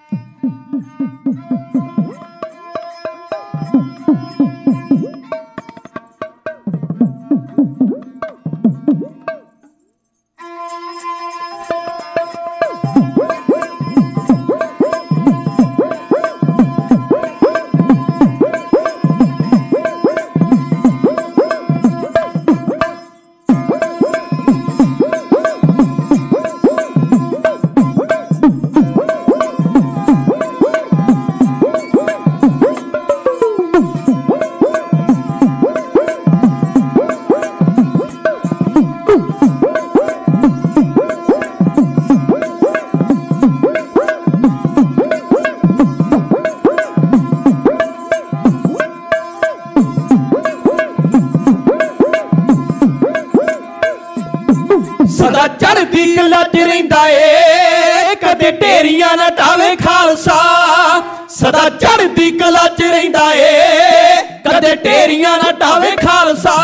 सदा चढ़दी कला च रहिंदा ए कदे ढेरियां ना ढावे खालसा। सदा चढ़दी कला च रहिंदा ए कदे ढेरियां ना ढावे खालसा।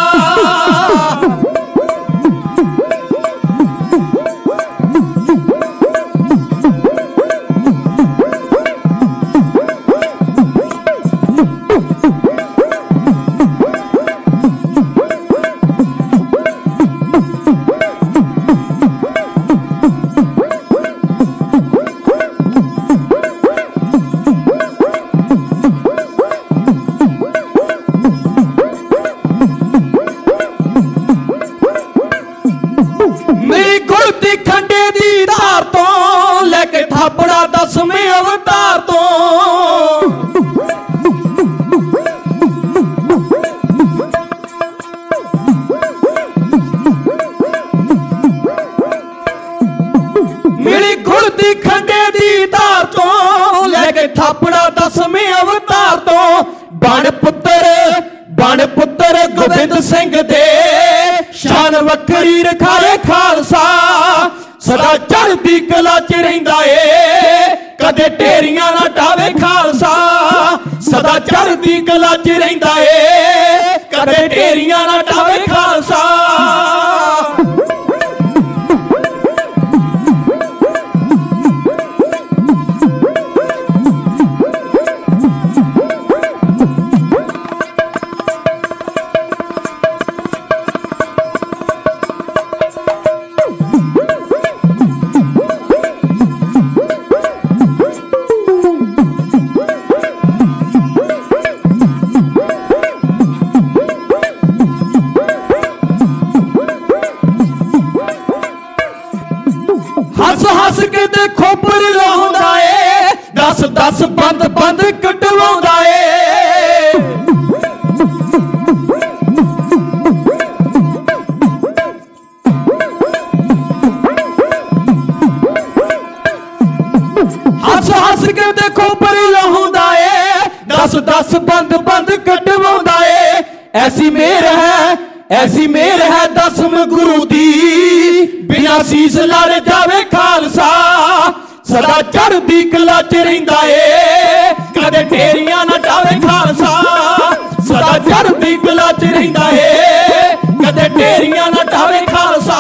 थापड़ा 10वें अवतार तो मिली घुड़ती खंडे दी धार तो लेके थापड़ा 10वें अवतार तो बण पुत्र गोबिंद सिंह दे शान वखरी रखाए खालसा। सदा चढ़दी कला च रहिंदा ए कदे ढेरियां ना ढावे खालसा। सदा चढ़दी कला च रहिंदा ए कदे ढेरियां ना ढावे खालसा। हस हस के ते खोपर लाउंदा ए 10 बंद कटवाउंदा ए। हस हस के ते खोपर लाउंदा ए 10 बंद कटवाउंदा ए। ऐसी मेर है 10वें गुरु दी बिना सीस लारे जावे खालसा। सदा चढ़दी कला च रहिंदा ए कदे ढेरियां ना ढावे खालसा। सदा चढ़दी कला च रहिंदा ए कदे ढेरियां ना ढावे खालसा।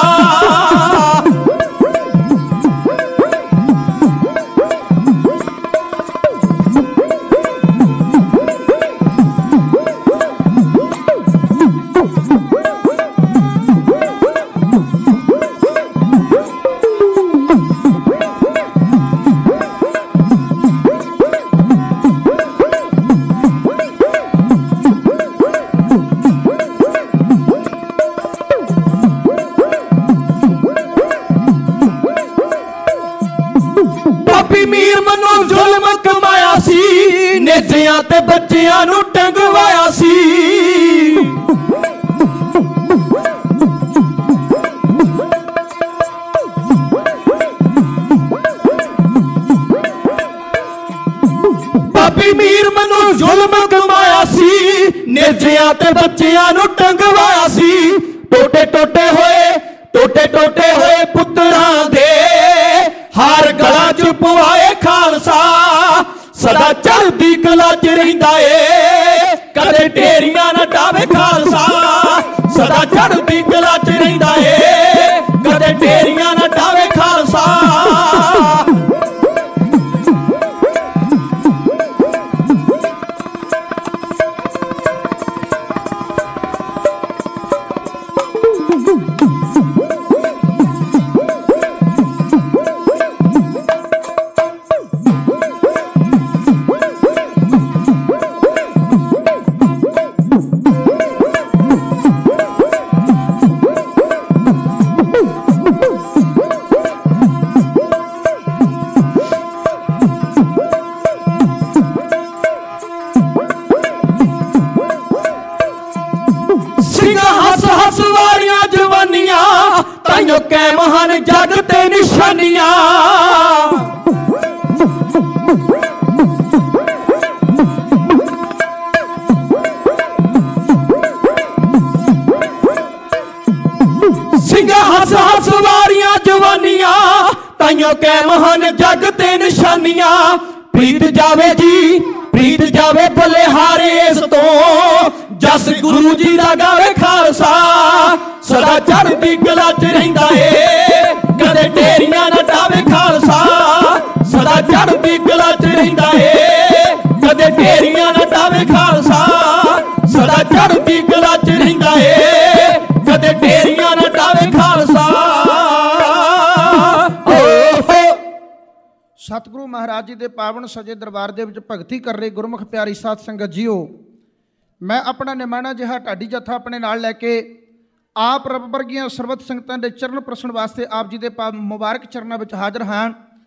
मीर मनो जुल्म कमाया सी नेजियां ते बच्चियां नू टंगवाया सी। पापी मीर मनो जुल्म कमाया सी नेजियां ते बच्चियां नू टंगवाया सी। टोटे टोटे होए पुत्रां दे हार गला च पवाए खालसा। सदा चढ़दी कला च रहिंदा ए कदे ढेरियां ना ढावे खालसा। सदा चढ़दी कला च रहिंदा ए कदे ढेरियां ना ढावे खालसा। ਕਾਇਮ ਹਨ ਜਗ ਤੇ ਨਿਸ਼ਾਨੀਆਂ। ਸਿੰਘਾਂ ਹੱਸ ਹੱਸ ਵਾਰੀਆਂ ਜਵਾਨੀਆਂ, ਤਾਈਓ ਕਾਇਮ ਹਨ ਜਗ ਤੇ ਨਿਸ਼ਾਨੀਆਂ। ਪ੍ਰੀਤ ਜਾਵੇ ਜੀ ਪ੍ਰੀਤ ਜਾਵੇ ਬਲਿਹਾਰੇ ਇਸ ਤੋਂ, ਜਸ ਗੁਰੂ ਜੀ ਦਾ ਗਾਵੇ ਖਾਲਸਾ। ਸਦਾ ਚੜ੍ਹਦੀ ਕਲਾ 'ਚ ਰਹਿੰਦਾ ਏ, ਕਦੇ ਢੇਰੀਆਂ ਨਾ ਢਾਵੇ ਖਾਲਸਾ। ਸਦਾ ਚੜ੍ਹਦੀ ਕਲਾ 'ਚ ਰਹਿੰਦਾ ਏ, ਕਦੇ ਢੇਰੀਆਂ ਨਾ ਢਾਵੇ ਖਾਲਸਾ। ਸਦਾ ਚੜ੍ਹਦੀ ਕਲਾ 'ਚ ਰਹਿੰਦਾ ਏ, ਕਦੇ ਢੇਰੀਆਂ ਨਾ ਢਾਵੇ ਖਾਲਸਾ। ਸਤਿਗੁਰੂ ਮਹਾਰਾਜ ਜੀ ਦੇ ਪਾਵਨ ਸਜੇ ਦਰਬਾਰ ਦੇ ਵਿੱਚ ਭਗਤੀ ਕਰ ਰਹੇ ਗੁਰਮੁਖ ਪਿਆਰੀ ਸਾਧ ਸੰਗਤ ਜੀਓ, ਮੈਂ ਆਪਣਾ ਨਿਮਾਣਾ ਜਿਹਾ ਢਾਡੀ ਜੱਥਾ ਆਪਣੇ ਨਾਲ ਲੈ ਕੇ ਆਪ ਰੱਬ ਵਰਗੀਆਂ ਸਰਬਤ ਸੰਗਤਾਂ ਦੇ ਚਰਨ ਪ੍ਰਸਣ ਵਾਸਤੇ ਆਪ ਜੀ ਦੇ ਮੁਬਾਰਕ ਚਰਨਾਂ ਵਿੱਚ ਹਾਜ਼ਰ ਹਾਂ।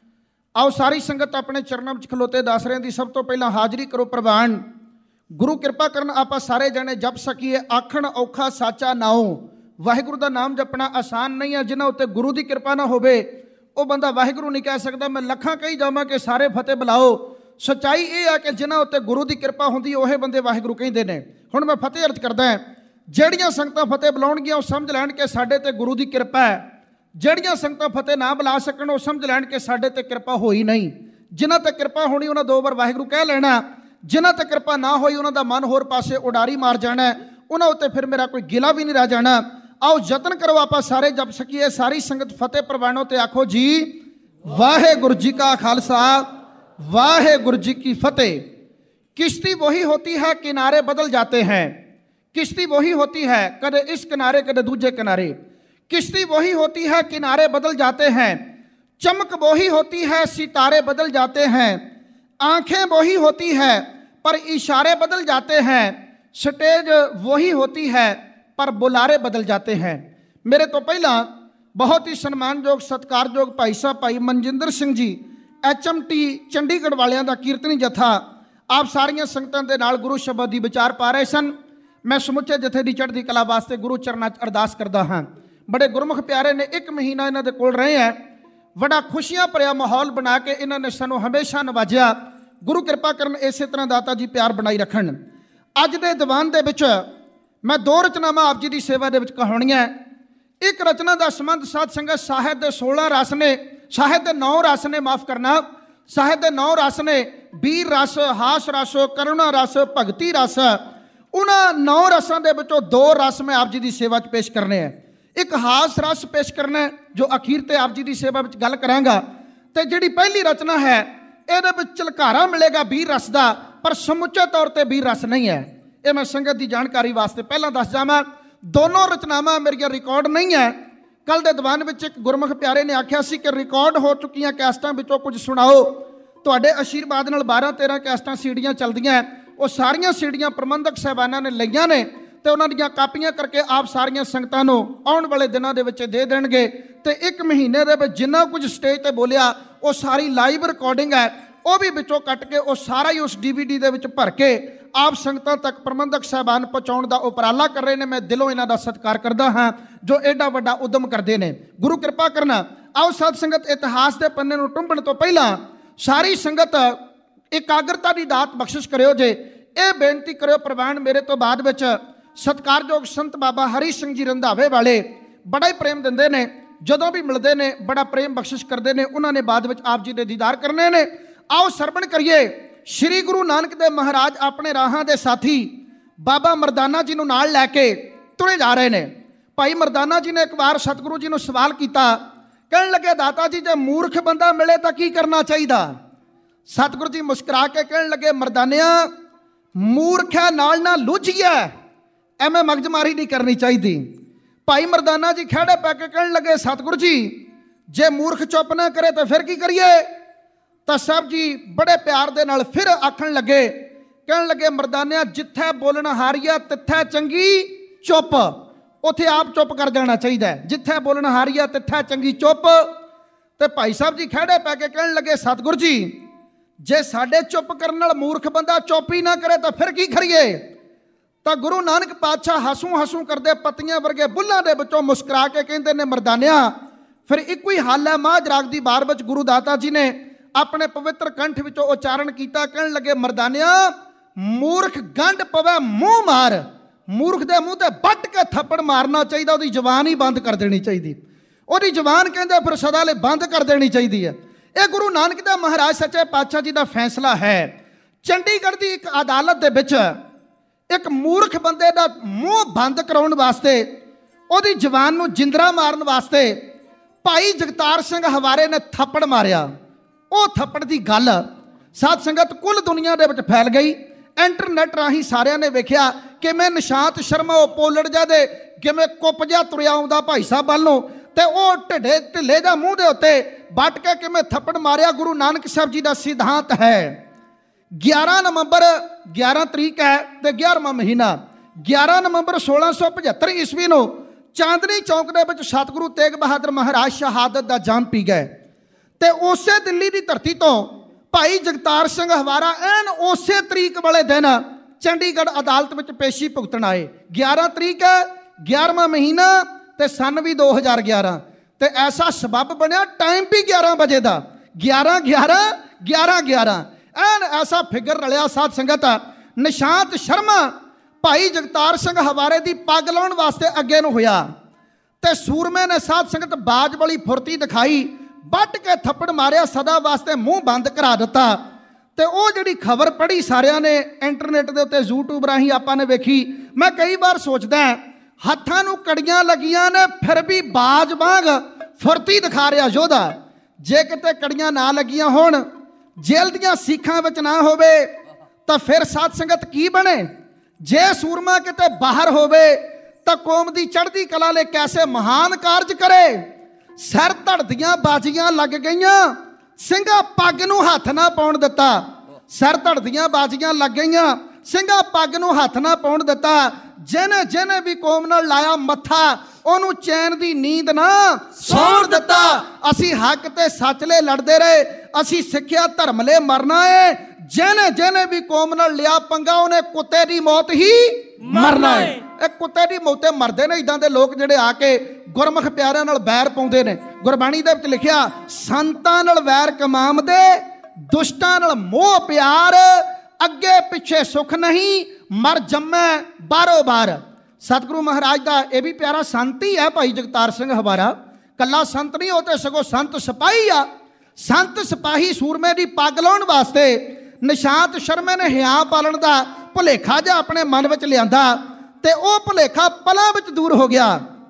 ਆਓ ਸਾਰੀ ਸੰਗਤ ਆਪਣੇ ਚਰਨਾਂ ਵਿੱਚ ਖਲੋਤੇ ਦਾਸਰਿਆਂ ਦੀ ਸਭ ਤੋਂ ਪਹਿਲਾਂ ਹਾਜ਼ਰੀ ਕਰੋ ਪ੍ਰਵਾਨ। ਗੁਰੂ ਕਿਰਪਾ ਕਰਨ ਆਪਾਂ ਸਾਰੇ ਜਣੇ ਜਪ ਸਕੀਏ ਆਖਣ ਔਖਾ ਸਾਚਾ ਨਾਉ। ਵਾਹਿਗੁਰੂ ਦਾ ਨਾਮ ਜਪਣਾ ਆਸਾਨ ਨਹੀਂ ਹੈ, ਜਿਨ੍ਹਾਂ ਉੱਤੇ ਗੁਰੂ ਦੀ ਕਿਰਪਾ ਨਾ ਹੋਵੇ ਉਹ ਬੰਦਾ ਵਾਹਿਗੁਰੂ ਨਹੀਂ ਕਹਿ ਸਕਦਾ। ਮੈਂ ਲੱਖਾਂ ਕਹੀ ਜਾਵਾਂ ਕਿ ਸਾਰੇ ਫਤਿਹ ਬੁਲਾਓ, ਸੱਚਾਈ ਇਹ ਹੈ ਕਿ ਜਿਨ੍ਹਾਂ ਉੱਤੇ ਗੁਰੂ ਦੀ ਕਿਰਪਾ ਹੁੰਦੀ ਉਹ ਬੰਦੇ ਵਾਹਿਗੁਰੂ ਕਹਿੰਦੇ ਨੇ। ਹੁਣ ਮੈਂ ਫਤਿਹ ਅਰਜ਼ ਕਰਦਾ, ਜਿਹੜੀਆਂ ਸੰਗਤਾਂ ਫਤਿਹ ਬੁਲਾਉਣਗੀਆਂ ਉਹ ਸਮਝ ਲੈਣ ਕਿ ਸਾਡੇ ਤੇ ਗੁਰੂ ਦੀ ਕਿਰਪਾ ਹੈ। ਜਿਹੜੀਆਂ ਸੰਗਤਾਂ ਫਤਿਹ ਨਾ ਬੁਲਾ ਸਕਣ ਉਹ ਸਮਝ ਲੈਣ ਕਿ ਸਾਡੇ ਤੇ ਕਿਰਪਾ ਹੋਈ ਨਹੀਂ। ਜਿਨ੍ਹਾਂ ਤੇ ਕਿਰਪਾ ਹੋਣੀ ਉਹਨਾਂ 2 ਵਾਰ ਵਾਹਿਗੁਰੂ ਕਹਿ ਲੈਣਾ, ਜਿਨ੍ਹਾਂ ਤੇ ਕਿਰਪਾ ਨਾ ਹੋਈ ਉਹਨਾਂ ਦਾ ਮਨ ਹੋਰ ਪਾਸੇ ਉਡਾਰੀ ਮਾਰ ਜਾਣਾ, ਉਹਨਾਂ ਉੱਤੇ ਫਿਰ ਮੇਰਾ ਕੋਈ ਗਿਲਾ ਵੀ ਨਹੀਂ ਰਹਿ ਜਾਣਾ। ਆਓ ਯਤਨ ਕਰੋ ਆਪਾਂ ਸਾਰੇ ਜਪ ਸਕੀਏ। ਸਾਰੀ ਸੰਗਤ ਫਤਿਹ ਪ੍ਰਵਾਨੋ ਤੇ ਆਖੋ ਜੀ ਵਾਹਿਗੁਰੂ ਜੀ ਕਾ ਖਾਲਸਾ ਵਾਹਿਗੁਰੂ जी की फतेह। किश्ती वही होती है किनारे बदल जाते हैं, किश्ती वही होती है कदे इस किनारे कदे दूजे किनारे। किश्ती वही होती है किनारे बदल जाते हैं, चमक वही होती है सितारे बदल जाते हैं। आंखें वही होती है पर इशारे बदल जाते हैं, स्टेज वही होती है पर बुलारे बदल जाते हैं। मेरे तो पहला बहुत ही सम्मानयोग सत्कारयोग भाई साहब भाई मनजिंदर सिंह जी HMT चंडीगढ़ वालियां दा कीर्तनी जथा आप सारियां संगतां दे नाल गुरु शब्द दी विचार पा रहे सन। मैं समुचे जथे दी चढ़दी कला वास्ते गुरु चरनां च अरदास करदा हां। बड़े गुरमुख प्यारे ने 1 महीना इन्हां दे कोल रहे हैं, बड़ा खुशियां भरिया माहौल बना के इन्हां ने सानूं हमेशा नवाजिया। गुरु किरपा करन इसे तरह दाता जी प्यार बनाई रखन। अज दे दीवान दे विच मैं 2 रचनावां आप जी दी सेवा दे विच कहाणीआं। एक रचना दा संबंध साध संगत साहित्य दे 16 रस ने, साहित्य दे 9 रस ने, माफ़ करना, साहित्य दे 9 रस ने, वीर रस, हास रस, करुणा रस, भगती रस। उन्हां 9 रसां दे विचों 2 रस मैं आप जी की सेवा च पेश करने हैं। एक हास रस पेश करना है जो अखीर ते आप जी की सेवा में गल करांगा। ते जिहड़ी पहली रचना है इहदे विच झलकारा मिलेगा वीर रस का, पर समुचे तौर पर वीर रस नहीं है। ये मैं संगत की जानकारी वास्ते पहला दस जावां। दोनों रचनावां मेरियां रिकॉर्ड नहीं है। कल दे दीवान विच एक गुरमुख प्यारे ने आख्या सी कि रिकॉर्ड हो चुकियां कैसटां विचों कुछ सुणाओ। तुहाडे आशीर्वाद नाल 12-13 कैसटां सीडियां चलदियां, वो सारियां सीडियां प्रबंधक साहबानां ने लईआं ने ते उन्हां दीयां कापियां करके आप सारियां संगतां नूं आउण वाले दिनां दे विच दे देणगे। ते 1 महीने दे विच जिन्ना कुछ स्टेज ते बोलिया वो सारी लाइव रिकॉर्डिंग है, वो भी विचों कट के वो सारा ही उस DVD दे विच भर के आप संगतां तक प्रबंधक साहबान पहुँचाउण दा उपराला कर रहे हैं। मैं दिलों इन्हां दा सत्कार करदा हाँ जो एडा वड्डा उद्यम करते हैं। गुरु किरपा करना। आओ साध संगत इतिहास के पन्ने नूं टुंबण तो पहला सारी संगत एकाग्रता की दात बख्शिश करियो जे। ये बेनती करियो प्रवान मेरे तो बाद विच सत्कारयोग संत बाबा हरी सिंह जी रंधावे वाले बड़ा ही प्रेम दिंदे ने, जदों भी मिलते हैं बड़ा प्रेम बख्शिश करते हैं। उन्होंने बाद विच आप जी के दीदार करने ने। आओ सरवण करिए। श्री गुरु नानक देव महाराज अपने राहां दे साथी बाबा मरदाना जी नूं नाल लैके तुरे जा रहे हैं। भाई मरदाना जी ने एक बार सतगुरु जी नूं सवाल किया, कहण लगे दाता जी जे मूर्ख बंदा मिले तो की करना चाहिए? सतगुरु जी मुस्कुरा के कहण लगे मरदानिया मूर्ख है नाल ना लुझिया, एवें मगजमारी नहीं करनी चाहिए। भाई मरदाना जी खड़े पै के कहण लगे सतगुरु जी जे मूर्ख चुप ना करे तो फिर की करिए? तो साहब जी बड़े प्यार दे नाल फिर आखण लगे, कहण लगे मरदानिया जिथे बोलना हारिया तिथे चंगी चुप, उथे आप चुप कर जाना चाहिए। जिथे बोलना हारिया तिथे चंगी चुप। तो भाई साहब जी खड़े पै के कहण लगे सतगुरु जी जे साडे चुप करने नाल मूर्ख बंदा चुप ही ना करे तो फिर की करिए? तो गुरु नानक पातशाह हसूं हसूं करदे पत्तियां वर्गे बुल्लां दे विचों मुस्कुरा के कहंदे ने मरदानिया ਫਿਰ ਇੱਕੋ ਹੀ ਹੱਲ ਹੈ। ਮਾਝ ਰਾਗ ਦੀ ਵਾਰ ਵਿੱਚ ਗੁਰੂ ਦਾਤਾ ਜੀ ਨੇ ਆਪਣੇ ਪਵਿੱਤਰ ਕੰਠ ਵਿੱਚੋਂ ਉਚਾਰਨ ਕੀਤਾ। ਕਹਿਣ ਲੱਗੇ, ਮਰਦਾਨਿਆ ਮੂਰਖ ਗੰਢ ਪਵੇ ਮੂੰਹ ਮਾਰ। ਮੂਰਖ ਦੇ ਮੂੰਹ ਤੇ ਵੱਟ ਕੇ ਥੱਪੜ ਮਾਰਨਾ ਚਾਹੀਦਾ, ਉਹਦੀ ਜ਼ੁਬਾਨ ਹੀ ਬੰਦ ਕਰ ਦੇਣੀ ਚਾਹੀਦੀ। ਉਹਦੀ ਜ਼ੁਬਾਨ ਕਹਿੰਦੇ ਫਿਰ ਸਦਾ ਲਈ ਬੰਦ ਕਰ ਦੇਣੀ ਚਾਹੀਦੀ ਹੈ। ਇਹ ਗੁਰੂ ਨਾਨਕ ਦੇਵ ਮਹਾਰਾਜ ਸੱਚੇ ਪਾਤਸ਼ਾਹ ਜੀ ਦਾ ਫੈਸਲਾ ਹੈ। ਚੰਡੀਗੜ੍ਹ ਦੀ ਇੱਕ ਅਦਾਲਤ ਦੇ ਵਿੱਚ ਇੱਕ ਮੂਰਖ ਬੰਦੇ ਦਾ ਮੂੰਹ ਬੰਦ ਕਰਾਉਣ ਵਾਸਤੇ, ਉਹਦੀ ਜ਼ੁਬਾਨ ਨੂੰ ਜਿੰਦਰਾ ਮਾਰਨ ਵਾਸਤੇ ਭਾਈ ਜਗਤਾਰ ਸਿੰਘ ਹਵਾਰੇ ਨੇ ਥੱਪੜ ਮਾਰਿਆ। ਉਹ ਥੱਪੜ ਦੀ ਗੱਲ ਸਾਧ ਸੰਗਤ ਕੁੱਲ ਦੁਨੀਆ ਦੇ ਵਿੱਚ ਫੈਲ ਗਈ। ਇੰਟਰਨੈਟ ਰਾਹੀਂ ਸਾਰਿਆਂ ਨੇ ਵੇਖਿਆ ਕਿਵੇਂ ਨਿਸ਼ਾਂਤ ਸ਼ਰਮਾ ਉਹ ਪੋਲੜ ਜਾ ਦੇ ਕਿਵੇਂ ਕੁੱਪ ਜਿਹਾ ਤੁਰਿਆ ਆਉਂਦਾ ਭਾਈ ਸਾਹਿਬ ਵੱਲ ਨੂੰ, ਤੇ ਉਹ ਢਿੱਲੇ ਦਾ ਮੂੰਹ ਦੇ ਉੱਤੇ ਵੱਟ ਕੇ ਕਿਵੇਂ ਥੱਪੜ ਮਾਰਿਆ। ਗੁਰੂ ਨਾਨਕ ਸਾਹਿਬ ਜੀ ਦਾ ਸਿਧਾਂਤ ਹੈ 11 ਨਵੰਬਰ 11 ਤਰੀਕ ਹੈ ਤੇ 11ਵਾਂ ਮਹੀਨਾ 11 ਨਵੰਬਰ 1675 ਈਸਵੀ ਨੂੰ ਚਾਂਦਨੀ ਚੌਂਕ ਦੇ ਵਿੱਚ ਸਤਿਗੁਰੂ ਤੇਗ ਬਹਾਦਰ ਮਹਾਰਾਜ ਸ਼ਹਾਦਤ ਦਾ ਜਾਮ ਪੀ ਗਏ। ਤੇ ਉਸੇ ਦਿੱਲੀ ਦੀ ਧਰਤੀ ਤੋਂ ਭਾਈ ਜਗਤਾਰ ਸਿੰਘ ਹਵਾਰਾ ਐਨ ਉਸੇ ਤਰੀਕ ਵਾਲੇ ਦਿਨ ਚੰਡੀਗੜ੍ਹ ਅਦਾਲਤ ਵਿੱਚ ਪੇਸ਼ੀ ਭੁਗਤਣ ਆਏ। 11 ਤਰੀਕ ਹੈ 11ਵਾਂ ਮਹੀਨਾ ਤੇ ਸਨ ਵੀ 2011। ਤੇ ਐਸਾ ਸਬੱਬ ਬਣਿਆ ਟਾਈਮ ਵੀ 11 ਵਜੇ ਦਾ 11 ਐਨ ਐਸਾ ਫਿਗਰ ਰਲਿਆ ਸਾਧ ਸੰਗਤ। ਨਿਸ਼ਾਂਤ ਸ਼ਰਮਾ ਭਾਈ ਜਗਤਾਰ ਸਿੰਘ ਹਵਾਰੇ ਦੀ ਪੱਗ ਲਾਉਣ ਵਾਸਤੇ ਅੱਗੇ ਨੂੰ ਹੋਇਆ ਤੇ ਸੂਰਮੇ ਨੇ ਸਾਧ ਸੰਗਤ ਬਾਜ ਵਾਲੀ ਫੁਰਤੀ ਦਿਖਾਈ, ਵੱਟ ਕੇ ਥੱਪੜ ਮਾਰਿਆ, ਸਦਾ ਵਾਸਤੇ ਮੂੰਹ ਬੰਦ ਕਰਾ ਦਿੱਤਾ। ਤੇ ਉਹ ਜਿਹੜੀ ਖਬਰ ਪੜ੍ਹੀ ਸਾਰਿਆਂ ਨੇ ਇੰਟਰਨੈਟ ਦੇ ਉੱਤੇ YouTube ਰਾਹੀਂ ਆਪਾਂ ਨੇ ਵੇਖੀ। ਮੈਂ ਕਈ ਵਾਰ ਸੋਚਦਾ ਹੱਥਾਂ ਨੂੰ ਕੜੀਆਂ ਲੱਗੀਆਂ ਨੇ ਫਿਰ ਵੀ ਬਾਜ ਵਾਂਗ ਫੁਰਤੀ ਦਿਖਾ ਰਿਹਾ ਯੋਧਾ। ਜੇ ਕਿਤੇ ਕੜੀਆਂ ਨਾ ਲੱਗੀਆਂ ਹੋਣ, ਜੇਲ੍ਹ ਦੀਆਂ ਸੀਖਾਂ ਵਿੱਚ ਨਾ ਹੋਵੇ ਤਾਂ ਫਿਰ ਸਾਧ ਸੰਗਤ ਕੀ ਬਣੇ। ਜੇ ਸੂਰਮਾ ਕਿਤੇ ਬਾਹਰ ਹੋਵੇ ਤਾਂ ਕੌਮ ਦੀ ਚੜ੍ਹਦੀ ਕਲਾ ਲਈ ਕੈਸੇ ਮਹਾਨ ਕਾਰਜ ਕਰੇ। ਸਿਰ ਧੜਦੀਆਂ ਬਾਜੀਆਂ ਲੱਗ ਗਈਆਂ, ਸਿੰਘਾ ਪੱਗ ਨੂੰ ਹੱਥ ਨਾ ਪਾਉਣ ਦਿੱਤਾ। ਸਿਰ ਧੜਦੀਆਂ ਬਾਜੀਆਂ ਲੱਗ ਗਈਆਂ, ਸਿੰਘਾ ਪੱਗ ਨੂੰ ਹੱਥ ਨਾ ਪਾਉਣ ਦਿੱਤਾ। ਜਿਹਨੇ ਵੀ ਕੌਮ ਨਾਲ ਲਾਇਆ ਮੱਥਾ, ਉਹਨੂੰ ਚੈਨ ਦੀ ਨੀਂਦ ਨਾ ਸੌਣ ਦਿੱਤਾ। ਅਸੀਂ ਹੱਕ ਤੇ ਸੱਚ ਲਈ ਲੜਦੇ ਰਹੇ, ਅਸੀਂ ਸਿੱਖਿਆ ਧਰਮ ਲਈ ਮਰਨਾ ਹੈ। ਜਿਹਨੇ ਵੀ ਕੌਮ ਨਾਲ ਲਿਆ ਪੰਗਾ, ਉਹਨੇ ਕੁੱਤੇ ਦੀ ਮੌਤ ਹੀ ਮਰਨਾ ਹੈ। ਇਹ ਕੁੱਤੇ ਦੀ ਮੌਤੇ ਮਰਦੇ ਨੇ ਇਦਾਂ ਦੇ ਲੋਕ ਜਿਹੜੇ ਆ ਕੇ ਗੁਰਮੁਖ ਪਿਆਰਿਆਂ ਨਾਲ ਵੈਰ ਪਾਉਂਦੇ ਨੇ। ਗੁਰਬਾਣੀ ਦੇ ਵਿੱਚ ਲਿਖਿਆ, ਸੰਤਾਂ ਨਾਲ ਵੈਰ ਕਮਾਮਦੇ, ਦੁਸ਼ਟਾਂ ਨਾਲ ਮੋਹ ਪਿਆਰ, ਅੱਗੇ ਪਿੱਛੇ ਸੁੱਖ ਨਹੀਂ, ਮਰ ਜੰਮੈ ਬਾਰੋ ਬਾਰ। ਸਤਿਗੁਰੂ ਮਹਾਰਾਜ ਦਾ ਇਹ ਵੀ ਪਿਆਰਾ ਸੰਤ ਹੀ ਹੈ ਭਾਈ ਜਗਤਾਰ ਸਿੰਘ ਹਵਾਰਾ। ਕੱਲਾ ਸੰਤ ਨਹੀਂ, ਉਹ ਤੇ ਸਗੋਂ ਸੰਤ ਸਿਪਾਹੀ ਆ। ਸੰਤ ਸਿਪਾਹੀ ਸੂਰਮੇ ਦੀ ਪੱਗ ਲਾਉਣ ਵਾਸਤੇ ਨਿਸ਼ਾਂਤ ਸ਼ਰਮੇ ਨੇ ਹਿਆ ਪਾਲਣ ਦਾ ਭੁਲੇਖਾ ਜਿਹਾ ਆਪਣੇ ਮਨ ਵਿੱਚ ਲਿਆਂਦਾ ਤੇ ਉਹ ਭੁਲੇਖਾ ਪਲਾਂ ਵਿੱਚ ਦੂਰ ਹੋ ਗਿਆ।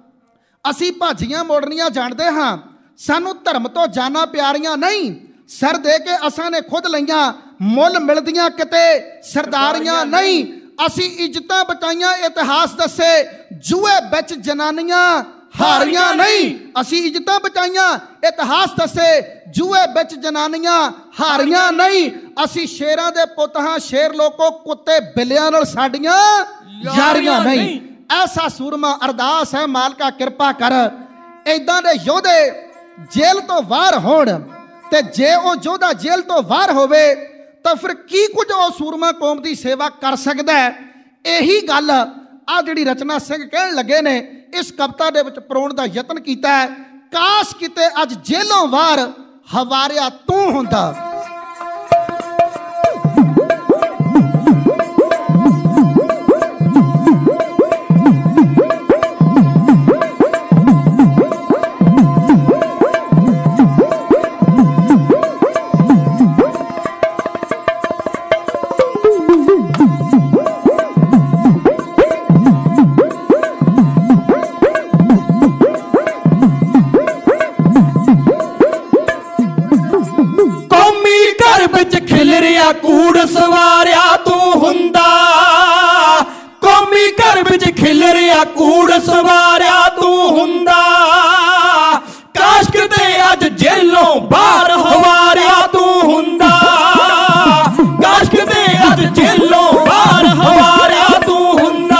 ਅਸੀਂ ਭਾਜੀਆਂ ਮੋੜਨੀਆਂ ਜਾਣਦੇ ਹਾਂ, ਸਾਨੂੰ ਧਰਮ ਤੋਂ ਜਾਨਾਂ ਪਿਆਰੀਆਂ ਨਹੀਂ। ਸਿਰ ਦੇ ਕੇ ਅਸਾਂ ਨੇ ਖੁਦ ਲਈਆਂ, ਮੁੱਲ ਮਿਲਦੀਆਂ ਕਿਤੇ ਸਰਦਾਰੀਆਂ ਨਹੀਂ। ਅਸੀਂ ਇੱਜ਼ਤਾਂ ਬਚਾਈਆਂ, ਇਤਿਹਾਸ ਦੱਸੇ, ਜੂਏ ਵਿੱਚ ਜਨਾਨੀਆਂ ਹਾਰੀਆਂ ਨਹੀਂ। ਅਸੀਂ ਇੱਜ਼ਤਾਂ ਬਚਾਈਆਂ, ਇਤਿਹਾਸ ਦੱਸੇ, ਜੂਏ ਵਿੱਚ ਜਨਾਨੀਆਂ ਹਾਰੀਆਂ ਨਹੀਂ। ਅਸੀਂ ਸ਼ੇਰਾਂ ਦੇ ਪੁੱਤ ਹਾਂ, ਸ਼ੇਰ ਲੋਕੋ ਕੁੱਤੇ ਬਿੱਲਿਆਂ ਨਾਲ ਸਾਡੀਆਂ ਯਾਰੀਆਂ ਨਹੀਂ। ਐਸਾ ਸੂਰਮਾ ਅਰਦਾਸ ਹੈ, ਮਾਲਕਾ ਕਿਰਪਾ ਕਰ ਏਦਾਂ ਦੇ ਯੋਧੇ ਜੇਲ੍ਹ ਤੋਂ ਬਾਹਰ ਹੋਣ। ਤੇ ਜੇ ਉਹ ਯੋਧਾ ਜੇਲ੍ਹ ਤੋਂ ਬਾਹਰ ਹੋਵੇ ਤਾਂ ਫਿਰ ਕੀ ਕੁਝ ਉਹ ਸੂਰਮਾ ਕੌਮ ਦੀ ਸੇਵਾ ਕਰ ਸਕਦਾ ਹੈ। ਇਹੀ ਗੱਲ ਆ ਜਿਹੜੀ ਰਚਨਾ ਸਿੰਘ ਕਹਿਣ ਲੱਗੇ ਨੇ, ਇਸ ਕਵਿਤਾ ਦੇ ਵਿੱਚ ਪਰੋਣ ਦਾ ਯਤਨ ਕੀਤਾ ਹੈ। ਕਾਸ਼ ਕਿਤੇ ਅੱਜ ਜੇਲੋਂ ਬਾਹਰ ਹਵਾਰਿਆ ਤੂੰ ਹੁੰਦਾ। ਕੂੜ ਸਵਾਰਿਆ ਤੂੰ ਹੁੰਦਾ, ਕੌਮੀ ਘਰ ਵਿੱਚ ਖਿਲਰਿਆ ਕੂੜ ਸਵਾਰਿਆ ਤੂੰ ਹੁੰਦਾ। ਕਾਸ਼ ਕਿਤੇ ਅੱਜ ਜੇਲੋਂ ਬਾਹਰ ਹਵਾਰਿਆ ਤੂੰ ਹੁੰਦਾ, ਕਾਸ਼ ਕਿਤੇ ਅੱਜ ਜੇਲੋਂ ਬਾਹਰ ਹਵਾਰਿਆ ਤੂੰ ਹੁੰਦਾ।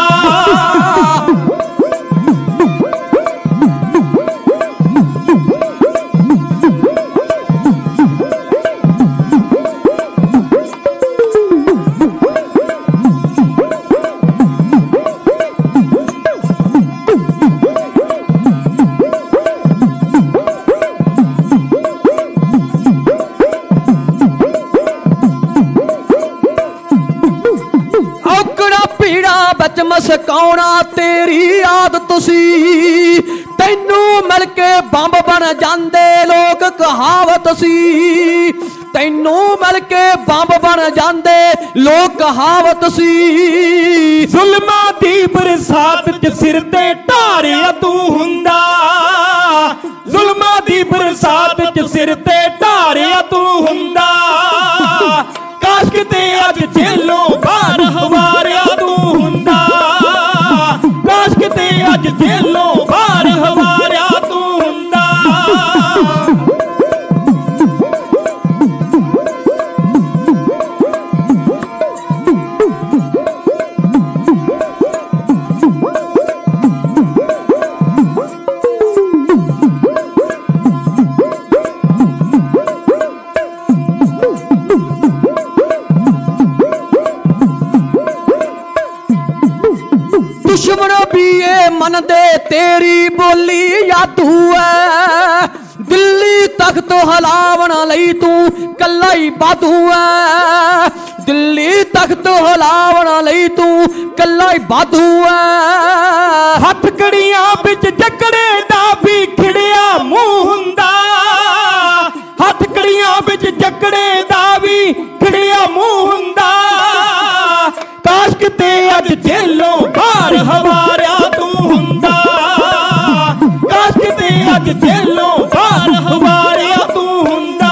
ਮਸਕਾਉਣਾ ਤੇਰੀ ਆਦਤ ਸੀ, ਤੈਨੂੰ ਮਿਲ ਕੇ ਬੰਬ ਬਣ ਜਾਂਦੇ ਲੋਕ ਕਹਾਵਤ ਸੀ, ਤੈਨੂੰ ਮਿਲ ਕੇ ਬੰਬ ਬਣ ਜਾਂਦੇ ਲੋਕ ਕਹਾਵਤ ਸੀ। ਜ਼ੁਲਮਾਂ ਦੀ ਬਰਸਾਤ ਚ ਸਿਰ ਤੇ ਢਾਰਿਆ ਤੂੰ ਹੁੰਦਾ, ਜ਼ੁਲਮਾਂ ਦੀ ਬਰਸਾਤ ਚ ਸਿਰ ਤੇ ਢਾਰਿਆ ਤੂੰ ਹੁੰਦਾ, ਕਾਸ਼ ਕਿਤੇ ਅੱਜ ਜੇਲੋਂ ਬਾਹਰ ਹਵਾਰਿਆ ਤੂੰ ਹੁੰਦਾ, ਕਾਸ਼ ਕਿਤੇ ਅੱਜ ਜੇਲੋਂ ਬਾਹਰ ਹਵਾਰਿਆ ਤੂੰ ਹੁੰਦਾ। ਦੁਸ਼ਮਣ ਵੀ ਇਹ ਮੰਨਦੇ ਤੇਰੀ ਬੋਲੀ ਜਾਦੂ ਐ, ਦਿੱਲੀ ਤਖਤ ਹਲਾਵਣ ਲਈ ਤੂੰ ਕੱਲਾ ਹੀ ਬਾਦੂ ਐ, ਦਿੱਲੀ ਤਖਤ ਹਲਾਵਣ ਲਈ ਤੂੰ ਕੱਲਾ ਹੀ ਬਾਦੂ ਐ। ਹੱਥ ਕੜੀਆਂ ਵਿੱਚ ਜਕੜੇ ਦਾ ਵੀ ਖਿੜਿਆ ਮੂੰਹ ਹੁੰਦਾ, ਹੱਥ ਕੜੀਆਂ ਵਿੱਚ ਜਕੜੇ ਦਾ ਵੀ ਖਿੜਿਆ ਮੂੰਹ ਹੁੰਦਾ, ਕਾਸ਼ ਕਿਤੇ ਅੱਜ ਜੇਲੋਂ ਬਾਹਰ ਹਵਾਰਿਆ ਤੂੰ ਹੁੰਦਾ, ਕਾਸ਼ ਕਿਤੇ ਅੱਜ ਜੇਲੋਂ ਬਾਹਰ ਹਵਾਰਿਆ ਤੂੰ ਹੁੰਦਾ।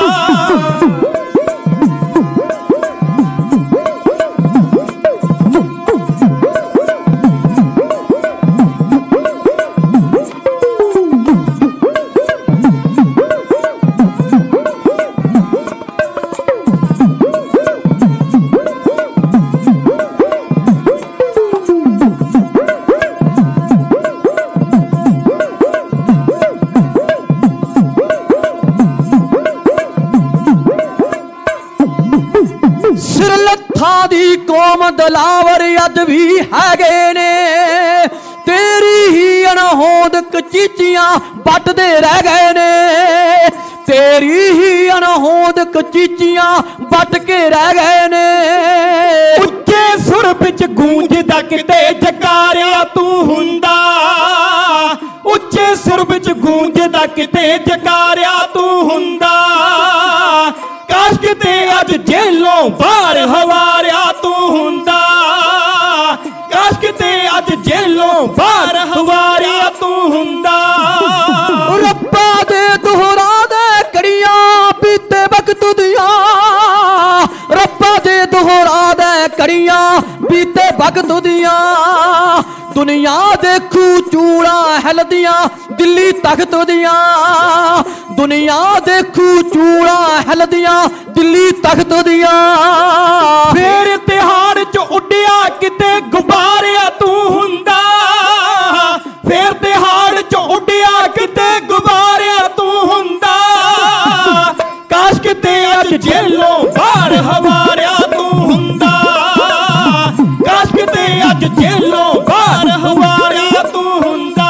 ਸਿਰ ਲੱਥਾਂ ਦੀ ਕੌਮ ਦਲਾਵਰ ਅੱਜ ਵੀ ਹੈਗੇ ਨੇ, ਤੇਰੀ ਹੀ ਅਣਹੋਂਦ ਕਚੀਚੀਆਂ ਵੱਟਦੇ ਰਹਿ ਗਏ ਨੇ, ਤੇਰੀ ਹੀ ਅਣਹੋਂਦ ਕਚੀਚੀਆਂ ਵੱਟ ਕੇ ਰਹਿ ਗਏ ਨੇ। ਉੱਚੇ ਸੁਰ ਵਿੱਚ ਗੂੰਜਦਾ ਕਿਤੇ ਜਕਾਰਿਆ ਤੂੰ ਹੁੰਦਾ, ਉੱਚੇ ਸੁਰ ਵਿੱਚ ਗੂੰਜਦਾ ਕਿਤੇ ਜਕਾਰਿਆ ਤੂੰ ਹੁੰਦਾ, ਕਾਸ਼ ਕਿਤੇ ਅੱਜ ਜੇਲੋਂ ਬਾਹਰ ਹਵਾਰਿਆ ਤੂੰ ਹੁੰਦਾ, ਕਾਸ਼ ਕਿਤੇ ਅੱਜ ਜੇਲੋਂ ਬਾਹਰ ਹਵਾਰਿਆ ਤੂੰ ਹੁੰਦਾ। ਰੱਬਾ ਦੇ ਦੁਹਰਾ ਦੇ ਕੜੀਆਂ ਬੀਤੇ ਵਕਤ ਦੀਆਂ, ਰੱਬਾ ਦੇ ਦੁਹਰਾ ਦੇ ਕੜੀਆਂ ਬੀਤੇ ਵਕਤ ਦੀਆਂ, ਦੁਨੀਆ ਦੇਖੂ ਚੂੜਾ ਹਿਲਦੀਆਂ ਦਿੱਲੀ ਤਖਤ ਦੀਆਂ, ਦੁਨੀਆ ਦੇਖੂ ਚੂੜਾ ਹਿਲਦੀਆਂ ਦਿੱਲੀ ਤਖਤ ਦੀਆਂ। ਫੇਰ ਤਿਹਾੜ ਚ ਉੱਡਿਆ ਕਿਤੇ ਗੁਬਾਰਿਆ ਤੂੰ ਹੁੰਦਾ, ਫੇਰ ਤਿਹਾੜ ਚ ਉੱਡਿਆ ਕਿਤੇ ਗੁਬਾਰਿਆ ਤੂੰ ਹੁੰਦਾ, ਕਾਸ਼ ਕਿਤੇ ਅੱਜ ਜੇਲੋਂ ਬਾਹਰ ਹਵਾਰਿਆ ਤੂੰ ਹੁੰਦਾ, ਕਾਸ਼ ਕਿਤੇ ਅੱਜ ਜੇਲੋਂ ਬਾਹਰ ਹਵਾਰਿਆ ਤੂੰ ਹੁੰਦਾ।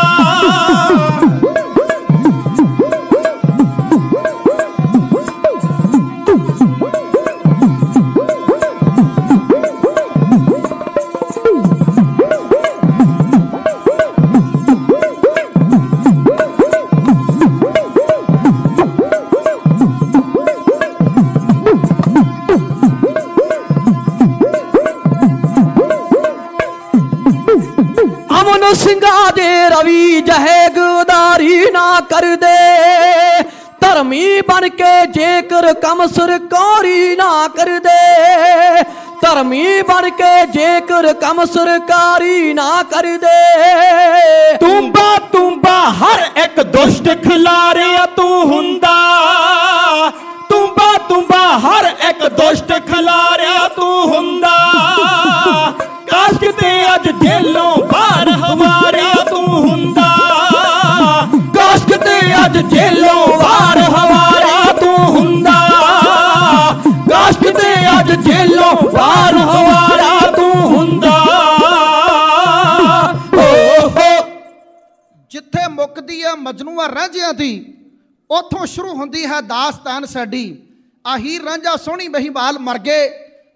ਅਮਨ ਸਿੰਘਾਂ ਦੇ ਰਵੀ ਜਹੇ ਗੁਦਾਰੀ ਨਾ ਕਰਦੇ, ਧਰਮੀ ਬਣ ਕੇ ਜੇਕਰ ਕੰਮ ਸਰਕਾਰੀ ਨਾ ਕਰਦੇ, ਧਰਮੀ ਬਣ ਕੇ ਜੇਕਰ ਕੰਮ ਸਰਕਾਰੀ ਨਾ ਕਰਦੇ। ਤੂੰਬਾ ਤੂੰਬਾ ਹਰ ਇੱਕ ਦੁਸ਼ਟ ਖਿਲਾਰਿਆ ਤੂੰ ਹੁੰਦਾ, ਤੂੰਬਾ ਤੂੰਬਾ ਹਰ ਇੱਕ ਦੁਸ਼ਟ ਖਿਲਾਰਿਆ ਤੂੰ ਹੁੰਦਾ, ਕਾਸ਼ ਕਿਤੇ ਅੱਜ ਜੇਲੋਂ ਬਾਹਰ ਹਵਾਰਿਆ ਤੂੰ ਹੁੰਦਾ, ਕਾਸ਼ ਕਿਤੇ ਅੱਜ ਜੇਲੋਂ ਬਾਹਰ ਹਵਾਰਿਆ ਤੂੰ ਹੁੰਦਾ, ਕਾਸ਼ ਕਿਤੇ ਅੱਜ ਜੇਲੋਂ ਬਾਹਰ ਹਵਾਰਿਆ ਤੂੰ ਹੁੰਦਾ। ਜਿੱਥੇ ਮੁੱਕਦੀ ਹੈ ਮਜਨੂਆ ਰਾਂਝਿਆਂ ਦੀ, ਉੱਥੋਂ ਸ਼ੁਰੂ ਹੁੰਦੀ ਹੈ ਦਾਸਤਾਨ ਸਾਡੀ। ਆਹੀਰ ਰਾਂਝਾ ਸੋਹਣੀ ਮਹੀਵਾਲ ਮਰ ਗਏ,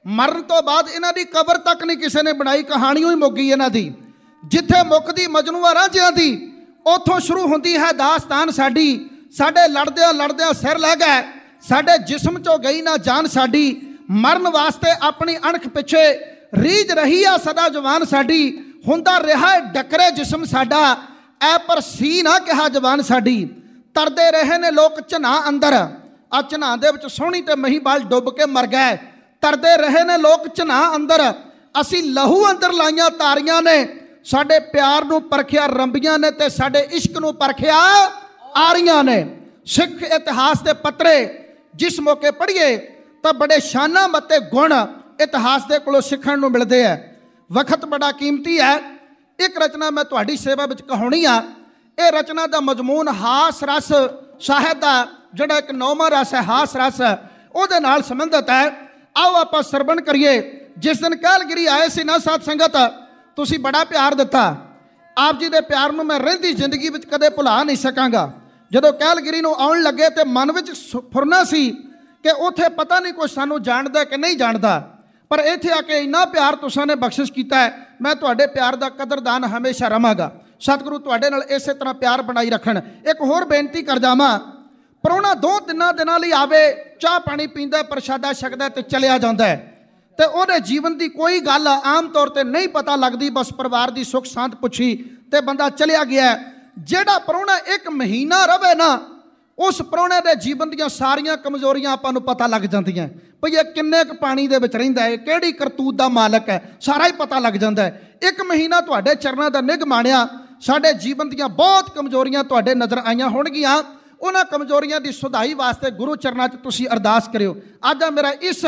ਮਰਨ ਤੋਂ ਬਾਅਦ ਇਹਨਾਂ ਦੀ ਕਬਰ ਤੱਕ ਨਹੀਂ ਕਿਸੇ ਨੇ ਬਣਾਈ, ਕਹਾਣੀ ਹੀ ਮੁੱਕ ਗਈ ਇਹਨਾਂ ਦੀ। ਜਿੱਥੇ ਮੁੱਕਦੀ ਮਜਨੂੰ ਰਾਂਝਿਆਂ ਦੀ, ਉੱਥੋਂ ਸ਼ੁਰੂ ਹੁੰਦੀ ਹੈ ਦਾਸਤਾਨ ਸਾਡੀ। ਸਾਡੇ ਲੜਦਿਆਂ ਲੜਦਿਆਂ ਸਿਰ ਲੈ ਗਏ, ਸਾਡੇ ਜਿਸਮ 'ਚੋਂ ਗਈ ਨਾ ਜਾਨ ਸਾਡੀ। ਮਰਨ ਵਾਸਤੇ ਆਪਣੀ ਅਣਖ ਪਿੱਛੇ ਰੀਝ ਰਹੀ ਆ ਸਦਾ ਜਵਾਨ ਸਾਡੀ। ਹੁੰਦਾ ਰਿਹਾ ਡੱਕਰੇ ਜਿਸਮ ਸਾਡਾ, ਐ ਪਰ ਸੀ ਨਾ ਕਿਹਾ ਜਵਾਨ ਸਾਡੀ। ਤਰਦੇ ਰਹੇ ਨੇ ਲੋਕ ਝਨਾ ਅੰਦਰ, ਆ ਝਨਾ ਦੇ ਵਿੱਚ ਸੋਹਣੀ ਤੇ ਮਹੀਂਵਾਲ ਡੁੱਬ ਕੇ ਮਰ ਗਏ। ਤਰਦੇ ਰਹੇ ਨੇ ਲੋਕ ਝਨਾ ਅੰਦਰ, ਅਸੀਂ ਲਹੂ ਅੰਦਰ ਲਾਈਆਂ ਤਾਰੀਆਂ ਨੇ। ਸਾਡੇ ਪਿਆਰ ਨੂੰ ਪਰਖਿਆ ਰੰਬੀਆਂ ਨੇ, ਤੇ ਸਾਡੇ ਇਸ਼ਕ ਨੂੰ ਪਰਖਿਆ ਆਰੀਆਂ ਨੇ। ਸਿੱਖ ਇਤਿਹਾਸ ਦੇ ਪੱਤਰੇ ਜਿਸ ਮੌਕੇ ਪੜ੍ਹੀਏ ਤਾਂ ਬੜੇ ਸ਼ਾਨਾਂ ਮੱਤੇ ਗੁਣ ਇਤਿਹਾਸ ਦੇ ਕੋਲੋਂ ਸਿੱਖਣ ਨੂੰ ਮਿਲਦੇ ਹੈ। ਵਕਤ ਬੜਾ ਕੀਮਤੀ ਹੈ। ਇੱਕ ਰਚਨਾ ਮੈਂ ਤੁਹਾਡੀ ਸੇਵਾ ਵਿੱਚ ਕਹਾਉਣੀ ਆ। ਇਹ ਰਚਨਾ ਦਾ ਮਜ਼ਮੂਨ ਹਾਸ ਰਸ ਸਾਹਿਤ ਦਾ ਜਿਹੜਾ ਇੱਕ 9ਵਾਂ ਰਸ ਹੈ, ਹਾਸ ਰਸ, ਉਹਦੇ ਨਾਲ ਸੰਬੰਧਿਤ ਹੈ। ਆਓ ਆਪਾਂ ਸਰਵਣ ਕਰੀਏ। ਜਿਸ ਦਿਨ ਕੈਲਗਰੀ ਆਏ ਸੀ ਨਾ ਸਾਧ ਸੰਗਤ, ਤੁਸੀਂ ਬੜਾ ਪਿਆਰ ਦਿੱਤਾ। ਆਪ ਜੀ ਦੇ ਪਿਆਰ ਨੂੰ ਮੈਂ ਰਹਿੰਦੀ ਜ਼ਿੰਦਗੀ ਵਿੱਚ ਕਦੇ ਭੁਲਾ ਨਹੀਂ ਸਕਾਂਗਾ। ਜਦੋਂ ਕੈਲਗਰੀ ਨੂੰ ਆਉਣ ਲੱਗੇ ਤੇ ਮਨ ਵਿੱਚ ਫੁਰਨਾ ਸੀ ਕਿ ਉੱਥੇ ਪਤਾ ਨਹੀਂ ਕੋਈ ਸਾਨੂੰ ਜਾਣਦਾ ਕਿ ਨਹੀਂ ਜਾਣਦਾ, ਪਰ ਇੱਥੇ ਆ ਕੇ ਇੰਨਾ ਪਿਆਰ ਤੁਸੀਂ ਨੇ ਬਖਸ਼ਿਸ਼ ਕੀਤਾ ਹੈ। ਮੈਂ ਤੁਹਾਡੇ ਪਿਆਰ ਦਾ ਕਦਰਦਾਨ ਹਮੇਸ਼ਾ ਰਵਾਂਗਾ। ਸਤਿਗੁਰੂ ਤੁਹਾਡੇ ਨਾਲ ਇਸੇ ਤਰ੍ਹਾਂ ਪਿਆਰ ਬਣਾਈ ਰੱਖਣ। ਇੱਕ ਹੋਰ ਬੇਨਤੀ ਕਰ ਜਾਵਾਂ, ਪ੍ਰਾਹੁਣਾ 2-3 ਦਿਨਾਂ ਲਈ ਆਵੇ, ਚਾਹ ਪਾਣੀ ਪੀਂਦਾ, ਪ੍ਰਸ਼ਾਦਾ ਛਕਦਾ ਤੇ ਚਲਿਆ ਜਾਂਦਾ ਹੈ, ਤੇ ਉਹਦੇ ਜੀਵਨ ਦੀ ਕੋਈ ਗੱਲ ਆਮ ਤੌਰ ਤੇ ਨਹੀਂ ਪਤਾ ਲੱਗਦੀ। ਬਸ ਪਰਿਵਾਰ ਦੀ ਸੁੱਖ ਸਾਂਦ ਪੁੱਛੀ ਤੇ ਬੰਦਾ ਚਲਿਆ ਗਿਆ। ਜਿਹੜਾ ਪ੍ਰਾਹੁਣਾ 1 ਮਹੀਨਾ ਰਵੇ ਨਾ, ਉਸ ਪ੍ਰਾਹੁਣੇ ਦੇ ਜੀਵਨ ਦੀਆਂ ਸਾਰੀਆਂ ਕਮਜ਼ੋਰੀਆਂ ਆਪਾਂ ਨੂੰ ਪਤਾ ਲੱਗ ਜਾਂਦੀਆਂ। ਭਈ ਇਹ ਕਿੰਨੇ ਕੁ ਪਾਣੀ ਦੇ ਵਿੱਚ ਰਹਿੰਦਾ ਹੈ, ਕਿਹੜੀ ਕਰਤੂਤ ਦਾ ਮਾਲਕ ਹੈ, ਸਾਰਾ ਹੀ ਪਤਾ ਲੱਗ ਜਾਂਦਾ ਹੈ। 1 ਮਹੀਨਾ ਤੁਹਾਡੇ ਚਰਨਾਂ ਦਾ ਨਿੱਘ ਮਾਣਿਆ, ਸਾਡੇ ਜੀਵਨ ਦੀਆਂ ਬਹੁਤ ਕਮਜ਼ੋਰੀਆਂ ਤੁਹਾਡੇ ਨਜ਼ਰ ਆਈਆਂ ਹੋਣਗੀਆਂ। ਉਹਨਾਂ ਕਮਜ਼ੋਰੀਆਂ ਦੀ ਸੁਧਾਈ ਵਾਸਤੇ ਗੁਰੂ ਚਰਨਾਂ 'ਚ ਤੁਸੀਂ ਅਰਦਾਸ ਕਰਿਓ। ਅੱਜ ਆ ਮੇਰਾ ਇਸ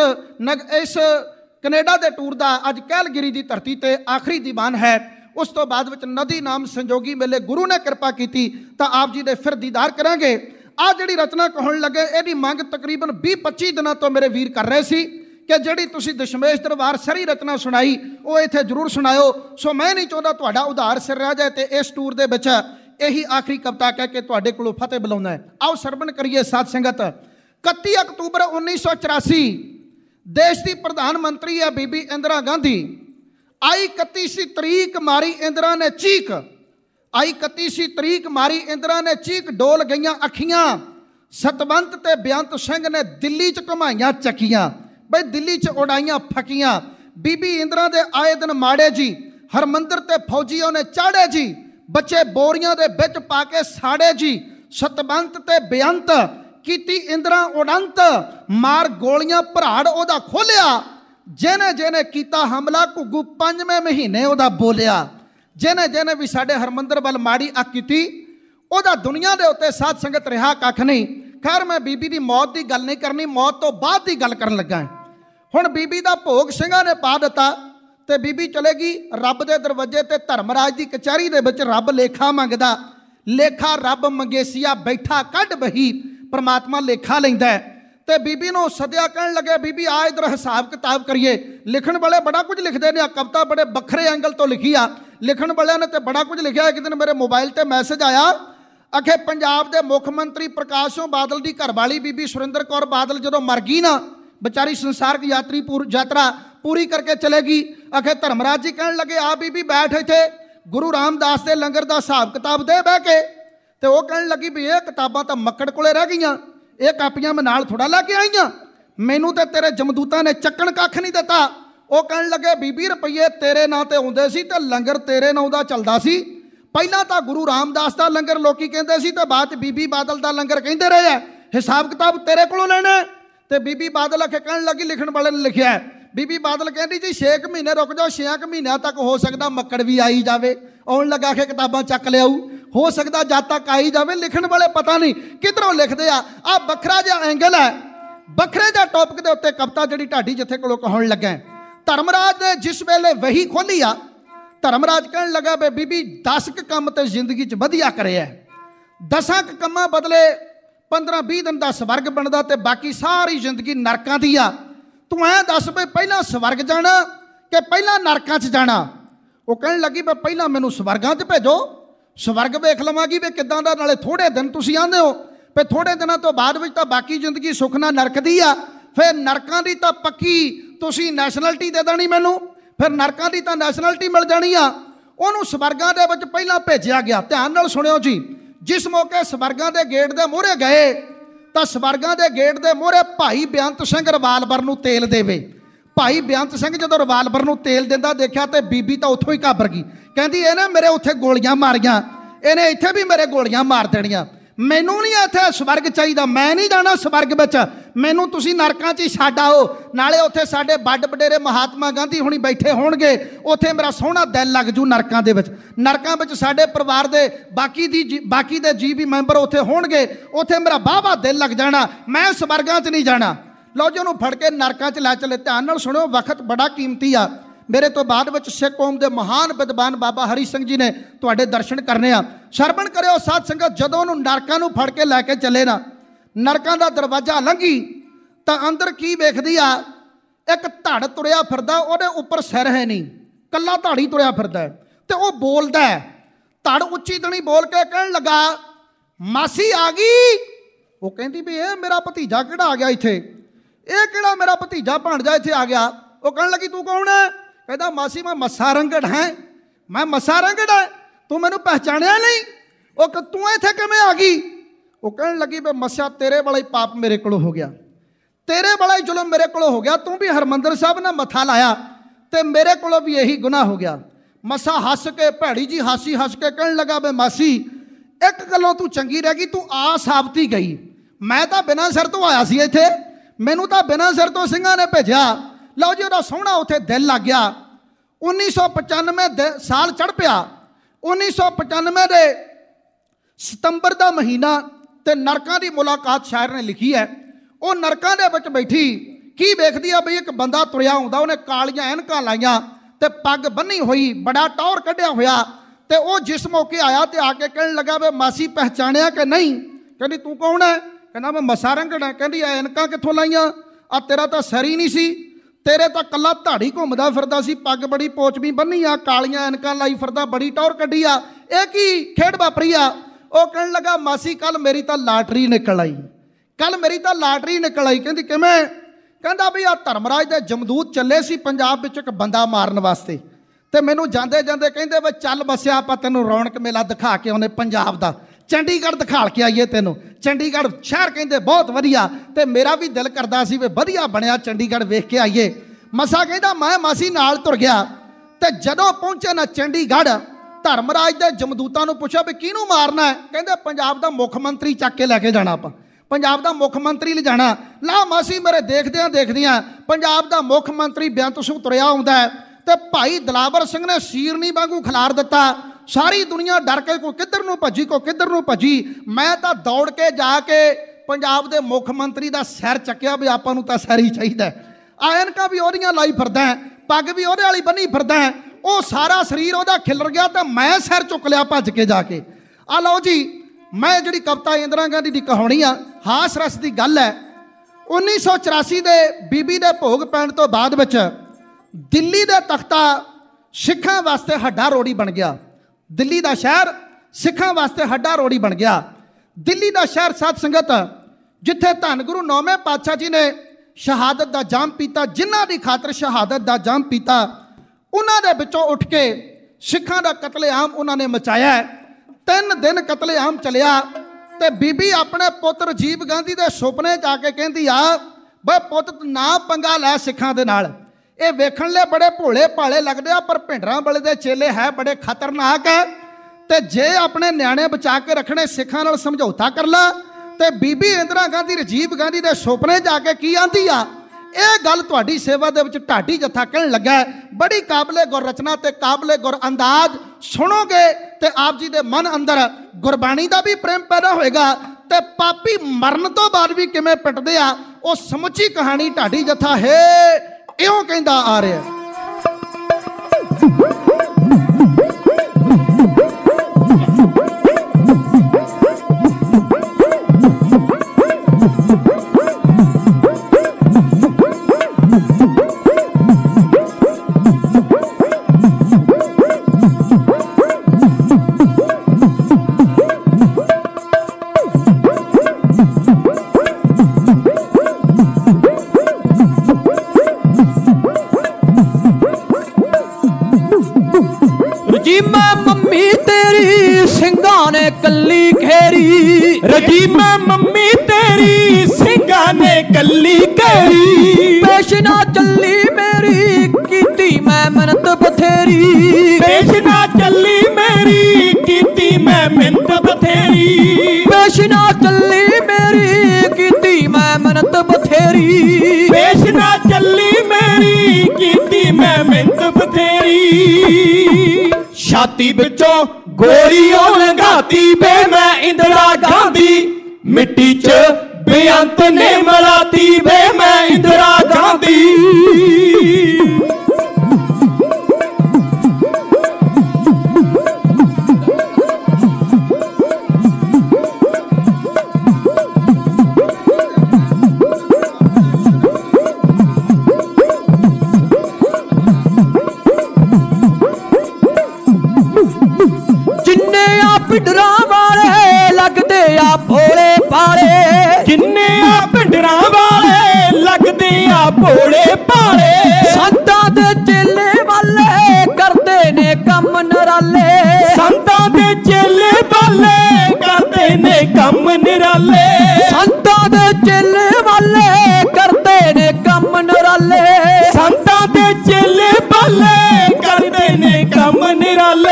ਕੈਨੇਡਾ ਦੇ ਟੂਰ ਦਾ ਅੱਜ ਕੈਲਗਰੀ ਦੀ ਧਰਤੀ ਤੇ ਆਖਰੀ ਦੀਵਾਨ ਹੈ। ਉਸ ਤੋਂ ਬਾਅਦ ਵਿੱਚ ਨਦੀ ਨਾਮ ਸੰਜੋਗੀ ਮੇਲੇ ਗੁਰੂ ਨੇ ਕਿਰਪਾ ਕੀਤੀ ਤਾਂ ਆਪ ਜੀ ਦੇ ਫਿਰ ਦੀਦਾਰ ਕਰਾਂਗੇ। ਆਹ ਜਿਹੜੀ ਰਚਨਾ ਕਹਾਉਣ ਲੱਗੇ, ਇਹਦੀ ਮੰਗ ਤਕਰੀਬਨ 20-25 ਦਿਨਾਂ ਤੋਂ ਮੇਰੇ ਵੀਰ ਕਰ ਰਹੇ ਸੀ ਕਿ ਜਿਹੜੀ ਤੁਸੀਂ ਦਸ਼ਮੇਸ਼ ਦਰਬਾਰ ਸਰੀ ਰਚਨਾ ਸੁਣਾਈ ਉਹ ਇੱਥੇ ਜ਼ਰੂਰ ਸੁਣਾਇਓ। ਸੋ ਮੈਂ ਨਹੀਂ ਚਾਹੁੰਦਾ ਤੁਹਾਡਾ ਉਧਾਰ ਸਿਰ ਰਹਿ ਜਾਏ, ਤੇ ਇਸ ਟੂਰ ਦੇ ਵਿੱਚ ਇਹੀ ਆਖਰੀ ਕਵਿਤਾ ਕਹਿ ਕੇ ਤੁਹਾਡੇ ਕੋਲੋਂ ਫਤਿਹ ਬੁਲਾਉਣਾ ਹੈ। ਆਓ ਸਰਵਣ ਕਰੀਏ ਸਾਧ ਸੰਗਤ। 31 ਅਕਤੂਬਰ 1984 ਦੇਸ਼ ਦੀ ਪ੍ਰਧਾਨ ਮੰਤਰੀ ਹੈ ਬੀਬੀ ਇੰਦਰਾ ਗਾਂਧੀ। ਆਈ 31 ਤਰੀਕ ਮਾਰੀ ਇੰਦਰਾ ਨੇ ਚੀਕ, ਆਈ 31 ਤਰੀਕ ਮਾਰੀ ਇੰਦਰਾ ਨੇ ਚੀਕ। ਡੋਲ ਗਈਆਂ ਅੱਖੀਆਂ, ਸਤਵੰਤ ਤੇ ਬੇਅੰਤ ਸਿੰਘ ਨੇ ਦਿੱਲੀ 'ਚ ਘੁਮਾਈਆਂ ਚੱਕੀਆਂ। ਬਈ ਦਿੱਲੀ 'ਚ ਉਡਾਈਆਂ ਫਕੀਆਂ। ਬੀਬੀ ਇੰਦਰਾ ਦੇ ਆਏ ਦਿਨ ਮਾੜੇ ਜੀ, ਹਰਮੰਦਰ ਤੇ ਫੌਜੀ ਉਹਨੇ ਚਾੜੇ ਜੀ। ਬੱਚੇ ਬੋਰੀਆਂ ਦੇ ਵਿੱਚ ਪਾ ਕੇ ਸਾੜੇ ਜੀ। ਸਤਵੰਤ ਤੇ ਬੇਅੰਤ ਕੀਤੀ ਇੰਦਰਾ ਉਡੰਤ, ਮਾਰ ਗੋਲੀਆਂ ਭਰਾੜ ਉਹਦਾ ਖੋਲਿਆ। ਜਿਹਨੇ ਜਿਹਨੇ ਕੀਤਾ ਹਮਲਾ ਘੁੱਗੂ 5ਵੇਂ ਮਹੀਨੇ ਉਹਦਾ ਬੋਲਿਆ। ਜਿਹਨੇ ਜਿਹਨੇ ਵੀ ਸਾਡੇ ਹਰਮੰਦਰ ਵੱਲ ਮਾੜੀ ਅੱਖ ਕੀਤੀ, ਉਹਦਾ ਦੁਨੀਆ ਦੇ ਉੱਤੇ ਸਾਧ ਸੰਗਤ ਰਿਹਾ ਕੱਖ ਨਹੀਂ। ਖੈਰ ਮੈਂ ਬੀਬੀ ਦੀ ਮੌਤ ਦੀ ਗੱਲ ਨਹੀਂ ਕਰਨੀ, ਮੌਤ ਤੋਂ ਬਾਅਦ ਦੀ ਗੱਲ ਕਰਨ ਲੱਗਾ। ਹੁਣ ਬੀਬੀ ਦਾ ਭੋਗ ਸਿੰਘਾਂ ਨੇ ਪਾ ਦਿੱਤਾ ਤੇ ਬੀਬੀ ਚਲੇਗੀ ਰੱਬ ਦੇ ਦਰਵਾਜ਼ੇ ਤੇ। ਧਰਮਰਾਜ ਦੀ ਕਚਹਿਰੀ ਦੇ ਵਿੱਚ ਰੱਬ ਲੇਖਾ ਮੰਗਦਾ। ਲੇਖਾ ਰੱਬ ਮੰਗੇਸੀਆ ਬੈਠਾ ਕੱਢ ਬਹੀ, ਪਰਮਾਤਮਾ ਲੇਖਾ ਲੈਂਦਾ ਹੈ। ਤੇ ਬੀਬੀ ਨੂੰ ਸੱਦਿਆ, ਕਹਿਣ ਲੱਗੇ ਬੀਬੀ ਆ ਇਧਰ ਹਿਸਾਬ ਕਿਤਾਬ ਕਰੀਏ। ਲਿਖਣ ਵਾਲੇ ਬੜਾ ਕੁਝ ਲਿਖਦੇ ਨੇ, ਆ ਕਵਿਤਾ ਬੜੇ ਵੱਖਰੇ ਐਂਗਲ ਤੋਂ ਲਿਖੀ ਆ। ਲਿਖਣ ਵਾਲਿਆਂ ਨੇ ਤੇ ਬੜਾ ਕੁਝ ਲਿਖਿਆ। ਇੱਕ ਦਿਨ ਮੇਰੇ ਮੋਬਾਈਲ ਤੇ ਮੈਸੇਜ ਆਇਆ, ਆਖੇ ਪੰਜਾਬ ਦੇ ਮੁੱਖ ਮੰਤਰੀ ਪ੍ਰਕਾਸ਼ ਸਿੰਘ ਬਾਦਲ ਦੀ ਘਰਵਾਲੀ ਬੀਬੀ ਸੁਰਿੰਦਰ ਕੌਰ ਬਾਦਲ ਜਦੋਂ ਮਰ ਗਈ ਨਾ, ਵਿਚਾਰੀ ਸੰਸਾਰਕ ਯਾਤਰਾ ਪੂਰੀ ਕਰਕੇ ਚਲੇਗੀ। ਆਖੇ ਧਰਮਰਾਜ ਜੀ ਕਹਿਣ ਲੱਗੇ ਆ ਬੀਬੀ ਬੈਠ ਇੱਥੇ, ਗੁਰੂ ਰਾਮਦਾਸ ਦੇ ਲੰਗਰ ਦਾ ਹਿਸਾਬ ਕਿਤਾਬ ਦੇ ਬਹਿ ਕੇ। ਤੇ ਉਹ ਕਹਿਣ ਲੱਗੀ ਵੀ ਇਹ ਕਿਤਾਬਾਂ ਤਾਂ ਮੱਕੜ ਕੋਲੇ ਰਹਿ ਗਈਆਂ, ਇਹ ਕਾਪੀਆਂ ਮੈਂ ਨਾਲ ਥੋੜਾ ਲੈ ਕੇ ਆਈਆਂ, ਮੈਨੂੰ ਤੇ ਤੇਰੇ ਜਮਦੂਤਾਂ ਨੇ ਚੱਕਣ ਕੱਖ ਨਹੀਂ ਦਿੱਤਾ। ਉਹ ਕਹਿਣ ਲੱਗੇ ਬੀਬੀ ਰੁਪਈਏ ਤੇਰੇ ਨਾਂ ਤੇ ਆਉਂਦੇ ਸੀ ਤੇ ਲੰਗਰ ਤੇਰੇ ਨਾਂ ਦਾ ਚੱਲਦਾ ਸੀ। ਪਹਿਲਾਂ ਤਾਂ ਗੁਰੂ ਰਾਮਦਾਸ ਦਾ ਲੰਗਰ ਲੋਕੀ ਕਹਿੰਦੇ ਸੀ ਤੇ ਬਾਅਦ 'ਚ ਬੀਬੀ ਬਾਦਲ ਦਾ ਲੰਗਰ ਕਹਿੰਦੇ ਰਹੇ ਆ। ਹਿਸਾਬ ਕਿਤਾਬ ਤੇਰੇ ਕੋਲੋਂ ਲੈਣਾ। ਤੇ ਬੀਬੀ ਬਾਦਲ ਆਖੇ ਕਹਿਣ ਲੱਗੀ ਲਿਖਣ ਵਾਲੇ ਨੇ ਲਿਖਿਆ। ਬੀਬੀ ਬਾਦਲ ਕਹਿੰਦੀ ਜੀ 6 ਮਹੀਨੇ ਰੁਕ ਜਾਓ, 6 ਮਹੀਨਿਆਂ ਤੱਕ ਹੋ ਸਕਦਾ ਮੱਕੜ ਵੀ ਆਈ ਜਾਵੇ। ਆਉਣ ਲੱਗਾ ਕਿ ਕਿਤਾਬਾਂ ਚੱਕ ਲਿਆਊ, ਹੋ ਸਕਦਾ ਜਦ ਤੱਕ ਆਈ ਜਾਵੇ। ਲਿਖਣ ਵਾਲੇ ਪਤਾ ਨਹੀਂ ਕਿੱਧਰੋਂ ਲਿਖਦੇ ਆ। ਆਹ ਵੱਖਰਾ ਜਿਹਾ ਐਂਗਲ ਹੈ, ਵੱਖਰੇ ਜਿਹਾ ਟੌਪਿਕ ਦੇ ਉੱਤੇ ਕਵਿਤਾ ਜਿਹੜੀ ਢਾਡੀ ਜਿੱਥੇ ਕੋਲੋਂ ਕਹਾਉਣ ਲੱਗਾ। ਧਰਮਰਾਜ ਨੇ ਜਿਸ ਵੇਲੇ ਵਹੀ ਖੋਲੀ ਆ, ਧਰਮਰਾਜ ਕਹਿਣ ਲੱਗਾ ਬੇ ਬੀਬੀ 10 ਕੰਮ ਤੇ ਜ਼ਿੰਦਗੀ 'ਚ ਵਧੀਆ ਕਰਿਆ। 10 ਕੰਮਾਂ ਬਦਲੇ 15-20 ਦਿਨ ਦਾ ਸਵਰਗ ਬਣਦਾ ਤੇ ਬਾਕੀ ਸਾਰੀ ਜ਼ਿੰਦਗੀ ਨਰਕਾਂ ਦੀ ਆ। ਤੂੰ ਐਂ ਦੱਸ ਬਈ ਪਹਿਲਾਂ ਸਵਰਗ ਜਾਣਾ ਕਿ ਪਹਿਲਾਂ ਨਰਕਾਂ 'ਚ ਜਾਣਾ। ਉਹ ਕਹਿਣ ਲੱਗੀ ਬਈ ਪਹਿਲਾਂ ਮੈਨੂੰ ਸਵਰਗਾਂ 'ਚ ਭੇਜੋ, ਸਵਰਗ ਵੇਖ ਲਵਾਂਗੀ ਵੀ ਕਿੱਦਾਂ ਦਾ। ਨਾਲੇ ਥੋੜ੍ਹੇ ਦਿਨ ਤੁਸੀਂ ਆਂਦੇ ਹੋ ਵੀ ਥੋੜ੍ਹੇ ਦਿਨਾਂ ਤੋਂ ਬਾਅਦ ਵਿੱਚ ਤਾਂ ਬਾਕੀ ਜ਼ਿੰਦਗੀ ਸੁੱਖ ਨਾਲ ਨਰਕ ਦੀ ਆ। ਫਿਰ ਨਰਕਾਂ ਦੀ ਤਾਂ ਪੱਕੀ ਤੁਸੀਂ ਨੈਸ਼ਨਲਿਟੀ ਦੇ ਦੇਣੀ ਮੈਨੂੰ, ਫਿਰ ਨਰਕਾਂ ਦੀ ਤਾਂ ਨੈਸ਼ਨਲਿਟੀ ਮਿਲ ਜਾਣੀ ਆ। ਉਹਨੂੰ ਸਵਰਗਾਂ ਦੇ ਵਿੱਚ ਪਹਿਲਾਂ ਭੇਜਿਆ ਗਿਆ। ਧਿਆਨ ਨਾਲ ਸੁਣਿਓ ਜੀ, ਜਿਸ ਮੌਕੇ ਸਵਰਗਾਂ ਦੇ ਗੇਟ ਦੇ ਮੂਹਰੇ ਗਏ ਤਾਂ ਸਵਰਗਾਂ ਦੇ ਗੇਟ ਦੇ ਮੂਹਰੇ ਭਾਈ ਬੇਅੰਤ ਸਿੰਘ ਰਿਵਾਲਵਰ ਨੂੰ ਤੇਲ ਦੇਵੇ। ਭਾਈ ਬੇਅੰਤ ਸਿੰਘ ਜਦੋਂ ਰਿਵਾਲਵਰ ਨੂੰ ਤੇਲ ਦਿੰਦਾ ਦੇਖਿਆ ਤੇ ਬੀਬੀ ਤਾਂ ਉੱਥੋਂ ਹੀ ਘਾਬਰ ਗਈ, ਕਹਿੰਦੀ ਇਹਨੇ ਮੇਰੇ ਉੱਥੇ ਗੋਲੀਆਂ ਮਾਰੀਆਂ, ਇਹਨੇ ਇੱਥੇ ਵੀ ਮੇਰੇ ਗੋਲੀਆਂ ਮਾਰ ਦੇਣੀਆਂ, ਮੈਨੂੰ ਨਹੀਂ ਇੱਥੇ ਸਵਰਗ ਚਾਹੀਦਾ, ਮੈਂ ਨਹੀਂ ਜਾਣਾ ਸਵਰਗ ਵਿੱਚ, ਮੈਨੂੰ ਤੁਸੀਂ ਨਰਕਾਂ 'ਚ ਹੀ ਛੱਡ ਆਓ। ਨਾਲੇ ਉੱਥੇ ਸਾਡੇ ਵੱਡ ਵਡੇਰੇ ਮਹਾਤਮਾ ਗਾਂਧੀ ਹੁਣੀ ਬੈਠੇ ਹੋਣਗੇ, ਉੱਥੇ ਮੇਰਾ ਸੋਹਣਾ ਦਿਲ ਲੱਗ ਜੂ ਨਰਕਾਂ ਦੇ ਵਿੱਚ। ਨਰਕਾਂ ਵਿੱਚ ਸਾਡੇ ਪਰਿਵਾਰ ਦੇ ਬਾਕੀ ਦੇ ਜੀ ਵੀ ਮੈਂਬਰ ਉੱਥੇ ਹੋਣਗੇ, ਉੱਥੇ ਮੇਰਾ ਵਾਹਵਾ ਦਿਲ ਲੱਗ ਜਾਣਾ, ਮੈਂ ਸਵਰਗਾਂ 'ਚ ਨਹੀਂ ਜਾਣਾ। ਲਓ ਜੀ, ਉਹਨੂੰ ਫੜ ਕੇ ਨਰਕਾਂ 'ਚ ਲੈ ਚਲੇ। ਧਿਆਨ ਨਾਲ ਸੁਣਿਓ, ਵਕਤ ਬੜਾ ਕੀਮਤੀ ਆ। ਮੇਰੇ ਤੋਂ ਬਾਅਦ ਵਿੱਚ ਸਿੱਖ ਕੌਮ ਦੇ ਮਹਾਨ ਵਿਦਵਾਨ ਬਾਬਾ ਹਰੀ ਸਿੰਘ ਜੀ ਨੇ ਤੁਹਾਡੇ ਦਰਸ਼ਨ ਕਰਨੇ ਆ। ਸਰਵਣ ਕਰਿਓ ਸਾਧ ਸੰਗਤ, ਜਦੋਂ ਉਹਨੂੰ ਨਰਕਾਂ ਨੂੰ ਫੜ ਕੇ ਲੈ ਕੇ ਚੱਲੇ ਨਾ, ਨਰਕਾਂ ਦਾ ਦਰਵਾਜ਼ਾ ਲੰਘੀ ਤਾਂ ਅੰਦਰ ਕੀ ਵੇਖਦੀ ਆ, ਇੱਕ ਧੜ ਤੁਰਿਆ ਫਿਰਦਾ, ਉਹਦੇ ਉੱਪਰ ਸਿਰ ਹੈ ਨਹੀਂ, ਕੱਲਾ ਧਾੜੀ ਤੁਰਿਆ ਫਿਰਦਾ ਤੇ ਉਹ ਬੋਲਦਾ। ਧੜ ਉੱਚੀ ਦਣੀ ਬੋਲ ਕੇ ਕਹਿਣ ਲੱਗਾ, ਮਾਸੀ ਆ ਗਈ। ਉਹ ਕਹਿੰਦੀ ਵੀ ਇਹ ਮੇਰਾ ਭਤੀਜਾ ਕਿਹੜਾ ਆ ਗਿਆ ਇੱਥੇ, ਇਹ ਕਿਹੜਾ ਮੇਰਾ ਭਤੀਜਾ ਭਾਣਜਾ ਇੱਥੇ ਆ ਗਿਆ। ਉਹ ਕਹਿਣ ਲੱਗੀ ਤੂੰ ਕੌਣ ਹੈ? ਕਹਿੰਦਾ ਮਾਸੀ ਮੈਂ ਮੱਸਾ ਰੰਗੜ ਹੈ, ਮੈਂ ਮੱਸਾ ਰੰਗੜ ਹੈ, ਤੂੰ ਮੈਨੂੰ ਪਹਿਚਾਣਿਆ ਨਹੀਂ। ਉਹ ਕਿ ਤੂੰ ਇੱਥੇ ਕਿਵੇਂ ਆ ਗਈ? ਉਹ ਕਹਿਣ ਲੱਗੀ ਵੀ ਮੱਸਿਆ ਤੇਰੇ ਵਾਲਾ ਹੀ ਪਾਪ ਮੇਰੇ ਕੋਲੋਂ ਹੋ ਗਿਆ, ਤੇਰੇ ਵਾਲਾ ਹੀ ਜ਼ੁਲਮ ਮੇਰੇ ਕੋਲੋਂ ਹੋ ਗਿਆ, ਤੂੰ ਵੀ ਹਰਮੰਦਰ ਸਾਹਿਬ ਨਾਲ ਮੱਥਾ ਲਾਇਆ ਤੇ ਮੇਰੇ ਕੋਲੋਂ ਵੀ ਇਹੀ ਗੁਨਾਹ ਹੋ ਗਿਆ। ਮੱਸਾ ਹੱਸ ਕੇ, ਭੈੜੀ ਜੀ ਹਾਸੀ ਹੱਸ ਕੇ ਕਹਿਣ ਲੱਗਾ ਵੀ ਮਾਸੀ ਇੱਕ ਗੱਲੋਂ ਤੂੰ ਚੰਗੀ ਰਹਿ ਗਈ, ਤੂੰ ਆ ਸਾਬਤੀ ਗਈ, ਮੈਂ ਤਾਂ ਬਿਨਾਂ ਸਿਰ ਤੋਂ ਆਇਆ ਸੀ ਇੱਥੇ, ਮੈਨੂੰ ਤਾਂ ਬਿਨਾਂ ਸਿਰ ਤੋਂ ਸਿੰਘਾਂ ਨੇ ਭੇਜਿਆ। ਲਓ ਜੀ, ਉਹਦਾ ਸੋਹਣਾ ਉੱਥੇ ਦਿਲ ਲੱਗ ਗਿਆ। 1995 ਸਾਲ ਚੜ੍ਹ ਪਿਆ। 1995 ਦੇ ਸਤੰਬਰ ਦਾ ਮਹੀਨਾ ਤੇ ਨਰਕਾਂ ਦੀ ਮੁਲਾਕਾਤ ਸ਼ਾਇਰ ਨੇ ਲਿਖੀ ਹੈ। ਉਹ ਨਰਕਾਂ ਦੇ ਵਿੱਚ ਬੈਠੀ ਕੀ ਵੇਖਦੀ ਆ ਬਈ ਇੱਕ ਬੰਦਾ ਤੁਰਿਆ ਆਉਂਦਾ, ਉਹਨੇ ਕਾਲੀਆਂ ਐਨਕਾਂ ਲਾਈਆਂ ਤੇ ਪੱਗ ਬੰਨੀ ਹੋਈ, ਬੜਾ ਟੌਰ ਕੱਢਿਆ ਹੋਇਆ, ਤੇ ਉਹ ਜਿਸ ਮੌਕੇ ਆਇਆ ਤੇ ਆ ਕੇ ਕਹਿਣ ਲੱਗਾ ਵੀ ਮਾਸੀ ਪਹਿਚਾਣਿਆ ਕਿ ਨਹੀਂ? ਕਹਿੰਦੀ ਤੂੰ ਕੌਣ ਹੈ? ਕਹਿੰਦਾ ਮੈਂ ਮੱਸਾ ਰੰਗੜ ਹੈ। ਕਹਿੰਦੀ ਐਨਕਾਂ ਕਿੱਥੋਂ ਲਾਈਆਂ? ਆ ਤੇਰਾ ਤਾਂ ਸਿਰ ਹੀ ਨਹੀਂ ਸੀ, ਤੇਰੇ ਤਾਂ ਕੱਲਾ ਧਾੜੀ ਘੁੰਮਦਾ ਫਿਰਦਾ ਸੀ, ਪੱਗ ਬੜੀ ਪੋਚਵੀਂ ਬੰਨੀ ਆ, ਕਾਲੀਆਂ ਐਨਕਾਂ ਲਾਈ ਫਿਰਦਾ, ਬੜੀ ਟੌਰ ਕੱਢੀ ਆ, ਇਹ ਕੀ ਖੇਡ ਵਾਪਰੀ ਆ? ਉਹ ਕਹਿਣ ਲੱਗਾ ਮਾਸੀ ਕੱਲ ਮੇਰੀ ਤਾਂ ਲਾਟਰੀ ਨਿਕਲ ਆਈ, ਕੱਲ ਮੇਰੀ ਤਾਂ ਲਾਟਰੀ ਨਿਕਲ ਆਈ। ਕਹਿੰਦੀ ਕਿਵੇਂ? ਕਹਿੰਦਾ ਵੀ ਆ ਧਰਮਰਾਜ ਦੇ ਜਮਦੂਤ ਚੱਲੇ ਸੀ ਪੰਜਾਬ ਵਿੱਚ ਇੱਕ ਬੰਦਾ ਮਾਰਨ ਵਾਸਤੇ, ਤੇ ਮੈਨੂੰ ਜਾਂਦੇ ਜਾਂਦੇ ਕਹਿੰਦੇ ਵੀ ਚੱਲ ਬੱਸਿਆ ਆਪਾਂ ਤੈਨੂੰ ਰੌਣਕ ਮੇਲਾ ਦਿਖਾ ਕੇ ਆਉਨੇ ਪੰਜਾਬ ਦਾ, ਚੰਡੀਗੜ੍ਹ ਦਿਖਾ ਕੇ ਆਈਏ ਤੈਨੂੰ, ਚੰਡੀਗੜ੍ਹ ਸ਼ਹਿਰ ਕਹਿੰਦੇ ਬਹੁਤ ਵਧੀਆ, ਤੇ ਮੇਰਾ ਵੀ ਦਿਲ ਕਰਦਾ ਸੀ ਵੀ ਵਧੀਆ ਬਣਿਆ ਚੰਡੀਗੜ੍ਹ ਵੇਖ ਕੇ ਆਈਏ। ਮੱਸਾ ਕਹਿੰਦਾ ਮੈਂ ਮਾਸੀ ਨਾਲ ਤੁਰ ਗਿਆ, ਤੇ ਜਦੋਂ ਪਹੁੰਚੇ ਨਾ ਚੰਡੀਗੜ੍ਹ, ਧਰਮਰਾਜ ਦੇ ਜਮਦੂਤਾਂ ਨੂੰ ਪੁੱਛਿਆ ਵੀ ਕਿਹਨੂੰ ਮਾਰਨਾ ਹੈ? ਕਹਿੰਦੇ ਪੰਜਾਬ ਦਾ ਮੁੱਖ ਮੰਤਰੀ ਚੱਕ ਕੇ ਲੈ ਕੇ ਜਾਣਾ, ਆਪਾਂ ਪੰਜਾਬ ਦਾ ਮੁੱਖ ਮੰਤਰੀ ਲਿਜਾਣਾ। ਲਾ ਮਾਸੀ ਮੇਰੇ ਦੇਖਦਿਆਂ ਪੰਜਾਬ ਦਾ ਮੁੱਖ ਮੰਤਰੀ ਬੇਅੰਤ ਸਿੰਘ ਤੁਰਿਆ ਆਉਂਦਾ ਹੈ, ਤੇ ਭਾਈ ਦਿਲਾਵਰ ਸਿੰਘ ਨੇ ਸ਼ੀਰਨੀ ਵਾਂਗੂ ਖਿਲਾਰ ਦਿੱਤਾ। ਸਾਰੀ ਦੁਨੀਆ ਡਰ ਕੇ ਕੋਈ ਕਿੱਧਰ ਨੂੰ ਭੱਜੀ, ਕੋਈ ਕਿੱਧਰ ਨੂੰ ਭੱਜੀ। ਮੈਂ ਤਾਂ ਦੌੜ ਕੇ ਜਾ ਕੇ ਪੰਜਾਬ ਦੇ ਮੁੱਖ ਮੰਤਰੀ ਦਾ ਸਿਰ ਚੱਕਿਆ ਵੀ ਆਪਾਂ ਨੂੰ ਤਾਂ ਸਿਰ ਹੀ ਚਾਹੀਦਾ। ਐਨਕਾਂ ਵੀ ਉਹਦੀਆਂ ਲਾਈ ਫਿਰਦਾ, ਪੱਗ ਵੀ ਉਹਦੇ ਵਾਲੀ ਬੰਨੀ ਫਿਰਦਾ, ਉਹ ਸਾਰਾ ਸਰੀਰ ਉਹਦਾ ਖਿਲਰ ਗਿਆ, ਤਾਂ ਮੈਂ ਸਿਰ ਚੁੱਕ ਲਿਆ ਭੱਜ ਕੇ ਜਾ ਕੇ। ਆ ਲਓ ਜੀ, ਮੈਂ ਜਿਹੜੀ ਕਵਿਤਾ ਇੰਦਰਾ ਗਾਂਧੀ ਦੀ ਕਹਾਣੀ ਆ, ਹਾਸ ਰਸ ਦੀ ਗੱਲ ਹੈ। 1984 ਦੇ ਬੀਬੀ ਦੇ ਭੋਗ ਪੈਣ ਤੋਂ ਬਾਅਦ ਵਿੱਚ ਦਿੱਲੀ ਦੇ ਤਖਤਾ ਸਿੱਖਾਂ ਵਾਸਤੇ ਹੱਡਾ ਰੋੜੀ ਬਣ ਗਿਆ। ਦਿੱਲੀ ਦਾ ਸ਼ਹਿਰ ਸਿੱਖਾਂ ਵਾਸਤੇ ਹੱਡਾ ਰੋੜੀ ਬਣ ਗਿਆ। ਦਿੱਲੀ ਦਾ ਸ਼ਹਿਰ ਸਾਧ ਸੰਗਤ, ਜਿੱਥੇ ਧੰਨ ਗੁਰੂ 9ਵੇਂ ਪਾਤਸ਼ਾਹ ਜੀ ਨੇ ਸ਼ਹਾਦਤ ਦਾ ਜਾਮ ਪੀਤਾ, ਜਿਨ੍ਹਾਂ ਦੀ ਖਾਤਰ ਸ਼ਹਾਦਤ ਦਾ ਜਾਮ ਪੀਤਾ, ਉਹਨਾਂ ਦੇ ਵਿੱਚੋਂ ਉੱਠ ਕੇ ਸਿੱਖਾਂ ਦਾ ਕਤਲੇਆਮ ਉਹਨਾਂ ਨੇ ਮਚਾਇਆ। 3 ਦਿਨ ਕਤਲੇਆਮ ਚੱਲਿਆ, ਤੇ ਬੀਬੀ ਆਪਣੇ ਪੁੱਤ ਰਾਜੀਵ ਗਾਂਧੀ ਦੇ ਸੁਪਨੇ 'ਚ ਆ ਕੇ ਕਹਿੰਦੀ ਆ ਬਈ ਪੁੱਤ ਨਾ ਪੰਗਾ ਲੈ ਸਿੱਖਾਂ ਦੇ ਨਾਲ, ਇਹ ਵੇਖਣ ਲਈ ਬੜੇ ਭੋਲੇ ਭਾਲੇ ਲੱਗਦੇ ਆ, ਪਰ ਭਿੰਡਰਾਂ ਵਾਲੇ ਦੇ ਚੇਲੇ ਹੈ ਬੜੇ ਖਤਰਨਾਕ ਹੈ, ਤੇ ਜੇ ਆਪਣੇ ਨਿਆਣੇ ਬਚਾ ਕੇ ਰੱਖਣੇ ਸਿੱਖਾਂ ਨਾਲ ਸਮਝੌਤਾ ਕਰ ਲਾ। ਤੇ ਬੀਬੀ ਇੰਦਰਾ ਗਾਂਧੀ ਰਾਜੀਵ ਗਾਂਧੀ ਦੇ ਸੁਪਨੇ ਜਾ ਕੇ ਕੀ ਆਂਦੀ ਆ, ਇਹ ਗੱਲ ਤੁਹਾਡੀ ਸੇਵਾ ਦੇ ਵਿੱਚ ਢਾਡੀ ਜੱਥਾ ਕਹਿਣ ਲੱਗਾ। ਬੜੀ ਕਾਬਲੇ ਗੁਰ ਰਚਨਾ ਤੇ ਕਾਬਲੇ ਗੁਰ ਅੰਦਾਜ਼ ਸੁਣੋਗੇ ਤੇ ਆਪ ਜੀ ਦੇ ਮਨ ਅੰਦਰ ਗੁਰਬਾਣੀ ਦਾ ਵੀ ਪ੍ਰੇਮ ਪੈਦਾ ਹੋਏਗਾ, ਤੇ ਪਾਪੀ ਮਰਨ ਤੋਂ ਬਾਅਦ ਵੀ ਕਿਵੇਂ ਪਿੱਟਦੇ ਆ, ਉਹ ਸਮੁੱਚੀ ਕਹਾਣੀ ਢਾਡੀ ਜੱਥਾ ਹੈ ਇਉਂ ਕਹਿੰਦਾ ਆ ਰਿਹਾ। ਸਿੰਘਾਂ ਨੇ ਕੱਲੀ ਘੇਰੀ, ਰਜੀ ਮੈਂ ਮੰਮੀ ਤੇਰੀ ਸਿੰਘਾਂ ਨੇ ਕੱਲੀ ਘੇਰੀ। ਪੇਸ਼ ਨਾ ਚੱਲੀ ਮੇਰੀ ਕੀਤੀ ਮੈਂ ਮਿਹਨਤ ਬਥੇਰੀ, ਪੇਸ਼ ਨਾ ਚੱਲੀ ਮੇਰੀ ਕੀਤੀ ਮੈਂ ਮਿਹਨਤ ਬਥੇਰੀ, ਪੇਸ਼ ਨਾ ਚੱਲੀ ਮੇਰੀ ਕੀਤੀ ਮੈਂ ਮਿਹਨਤ ਬਥੇਰੀ, ਪੇਸ਼ ਨਾ ਚੱਲੀ ਮੇਰੀ ਕੀਤੀ ਮੈਂ ਮਿਹਨਤ ਬਥੇਰੀ। ਛਾਤੀ ਵਿੱਚੋਂ ਗੋਲੀ ਉਹ ਲੰਘਾਤੀ ਵੇ ਮੈਂ ਇੰਦਰਾ ਗਾਂਧੀ, ਮਿੱਟੀ 'ਚ ਬੇਅੰਤ ਨੇ ਮਲਾਤੀ ਵੇ ਮੈਂ ਇੰਦਰਾ ਗਾਂਧੀ। ਭਿੰਡਰਾਂ ਵਾਲੇ ਲੱਗਦੇ ਆ ਭੋਲੇ ਭਾਲੇ, ਜਿੰਨੇ ਆ ਭਿੰਡਰਾਂ ਵਾਲੇ ਲੱਗਦੇ ਆ ਭੋਲੇ ਭਾਲੇ। ਸੰਤਾਂ ਦੇ ਚੇਲੇ ਵਾਲੇ ਕਰਦੇ ਨੇ ਕੰਮ ਨਿਰਾਲੇ, ਸੰਤਾਂ ਦੇ ਚੇਲੇ ਵਾਲੇ ਕਰਦੇ ਨੇ ਕੰਮ ਨਿਰਾਲੇ, ਸੰਤਾਂ ਦੇ ਚੇਲੇ ਵਾਲੇ ਕਰਦੇ ਨੇ ਕੰਮ ਨਿਰਾਲੇ, ਸੰਤਾਂ ਦੇ ਚੇਲੇ ਵਾਲੇ ਕਰਦੇ ਨੇ ਕੰਮ ਨਿਰਾਲੇ।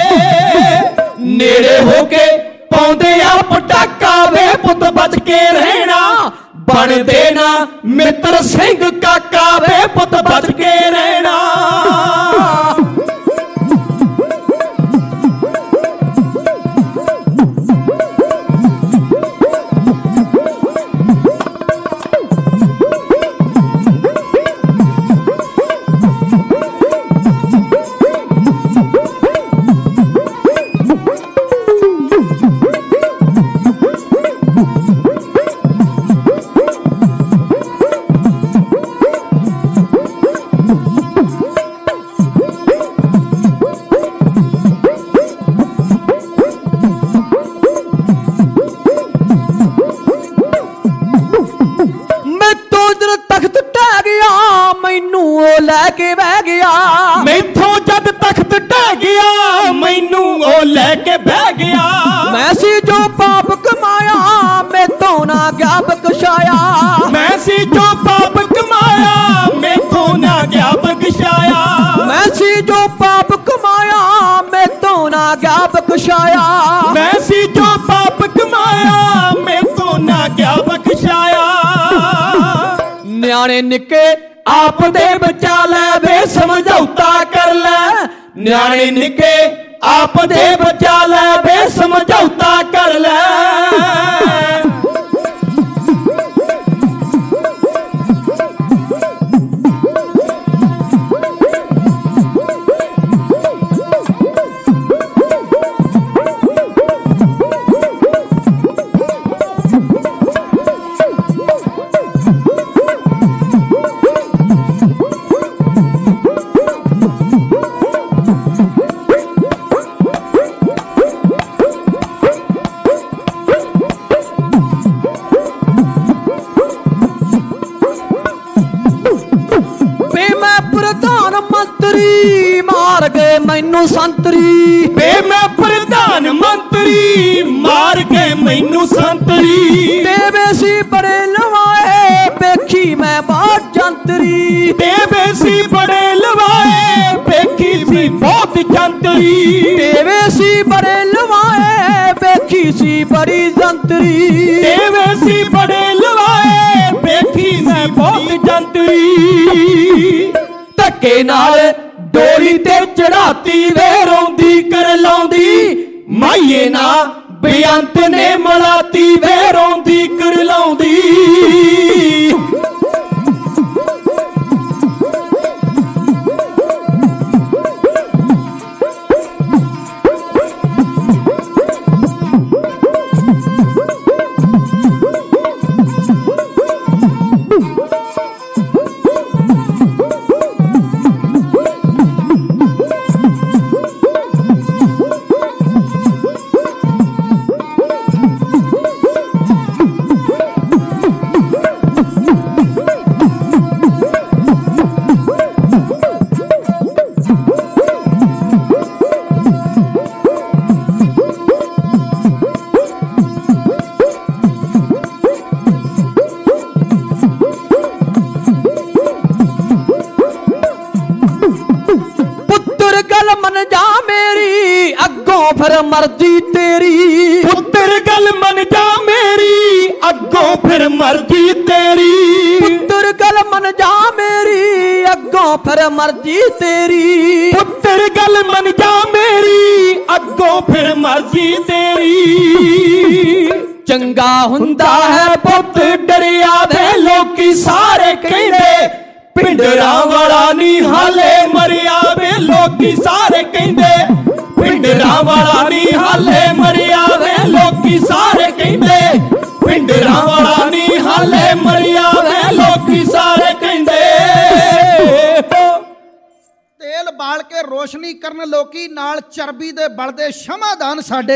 ਨੇੜੇ ਹੋ ਕੇ ਪਾਉਂਦੇ ਆ ਪਟਾਕਾ ਵੇ ਪੁੱਤ ਬਚ ਕੇ ਰਹਿਣਾ, ਬਣ ਦੇਣਾ ਮਿੱਤਰ ਸਿੰਘ ਕਾਕਾ ਵੇ ਪੁੱਤ ਬਚ ਕੇ ਰਹਿਣਾ। ਲੈ ਕੇ ਬਹਿ ਗਿਆ ਮੈਥੋਂ ਜਦ ਤਖਤ ਢਹਿ ਗਿਆ, ਮੈਨੂੰ ਉਹ ਲੈ ਕੇ ਬਹਿ ਗਿਆ। ਮੈਂ ਸੀ ਜੋ ਪਾਪ ਕਮਾਇਆ ਮੈਥੋਂ ਨਾ ਗਿਆ ਬਖਸ਼ਾਇਆ, ਮੈਂ ਸੀ ਜੋ ਪਾਪ ਕਮਾਇਆ ਮੈਥੋਂ ਨਾ ਗਿਆ ਬਖਸ਼ਾਇਆ, ਮੈਂ ਸੀ ਜੋ ਪਾਪ ਕਮਾਇਆ ਮੈਥੋਂ ਨਾ ਗਿਆ ਬਖਸ਼ਾਇਆ, ਮੈਂ ਸੀ ਜੋ ਪਾਪ ਕਮਾਇਆ ਮੈਥੋਂ ਨਾ ਗਿਆ ਬਖਸ਼ਾਇਆ। ਨਿਆਣੇ ਨਿੱਕੇ ਆਪ ਦੇ ਬਚਾ ਲੈ ਵੇ ਸਮਝੌਤਾ ਕਰ ਲੈ, ਨਿਆਣੇ ਨਿੱਕੇ ਆਪ ਦੇ ਬਚਾ ਲੈ ਵੇ ਸਮਝੌਤਾ ਕਰ ਲੈ। ਮਾਰ ਗਏ ਮੈਨੂੰ ਸੰਤਰੀ ਵੇ ਮੈਂ ਪ੍ਰਧਾਨ ਮੰਤਰੀ, ਮਾਰ ਗਏ ਮੈਨੂੰ ਸੰਤਰੀ। ਦੇਵੇ ਸੀ ਬੜੇ ਲਵਾਏ ਵੇਖੀ ਮੈਂ ਬਹੁਤ ਜੰਤਰੀ, ਦੇਵੇ ਸੀ ਬੜੇ ਲਵਾਏ ਵੇਖੀ ਸੀ ਬਹੁਤ ਜੰਤਰੀ, ਦੇਵੇ ਸੀ ਬੜੇ ਲਵਾਏ ਵੇਖੀ ਸੀ ਬੜੀ ਜੰਤਰੀ, ਦੇਵੇ ਸੀ ਬੜੇ ਲਵਾਏ ਵੇਖੀ ਮੈਂ ਬਹੁਤ ਜੰਤਰੀ। ਧੱਕੇ ਨਾਲ ਡੋਲੀ ਤੇ ਚੜਾਤੀ ਵੇ ਰੋਂਦੀ ਕਰ ਲਾਉਂਦੀ, ਮਾਈਏ ਨਾ ਬੇਅੰਤ ਨੇ ਮਲਾਤੀ ਵੇ ਰੋਂਦੀ ਕਰ ਲਾਉਂਦੀ। फिर मर्जी तेरी। पुत्र गल मन जा मेरी, अगों फिर मर्जी तेरी। पुत्र गल मन जा मेरी, अगों फिर मर्जी तेरी। पुत्र गल मन जा मेरी, अगों फिर मर्जी तेरी। चंगा हुंदा है पुत डरिया दे, लोकी सारे कहंदे पिंडरां वाला नी हाले मरिया वे। लोकी सारे कहंदे पिंडरां वाला नी हाले मरिया वे। लोकी सारे कहंदे पिंडरां वाला नी हाले मरिया वे। लोकी सारे कहंदे। तेल बाल के रोशनी करन लोकी, नाल चरबी दे बलदे क्षमादान साडे।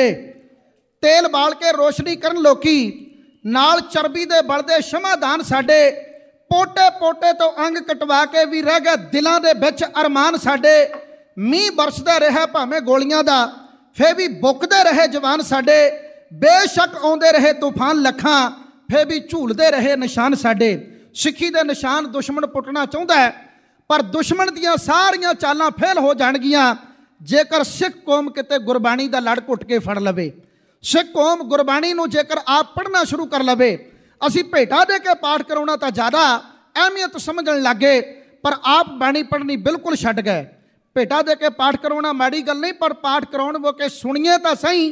तेल बाल के रोशनी करन लोकी, नाल चरबी दे बलदे क्षमादान साडे। पोटे पोटे तो अंग कटवा के भी रह गए दिलों के विच अरमान साडे। मीह बरसदा रहा भावें गोलियां दा, फिर भी बुकदे रहे जवान साडे। बेशक आउंदे रहे तूफान लखां, फिर भी झूलते रहे निशान साडे। सिक्खी दे निशान दुश्मन पुटना चाहुंदा है, पर दुश्मन दियां सारियां चालां फेल हो जाणगियां जेकर सिख कौम किते गुरबाणी दा लड़ घुट के फड़ लवे। सिख कौम गुरबाणी नूं जेकर आप पढ़ना शुरू कर लवे। असी भेटा दे के पाठ कराउणा तां ज़्यादा अहमियत समझण लग गए, पर आप बाणी पढ़नी बिल्कुल छड्ड गए। भेटा दे के पाठ कराउणा माड़ी गल नहीं, पर पाठ कराउण वो के सुणीए तां सही।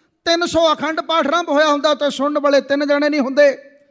300 अखंड पाठ रंभ होया हुंदा ते सुणन वाले 3 जणे नहीं हुंदे।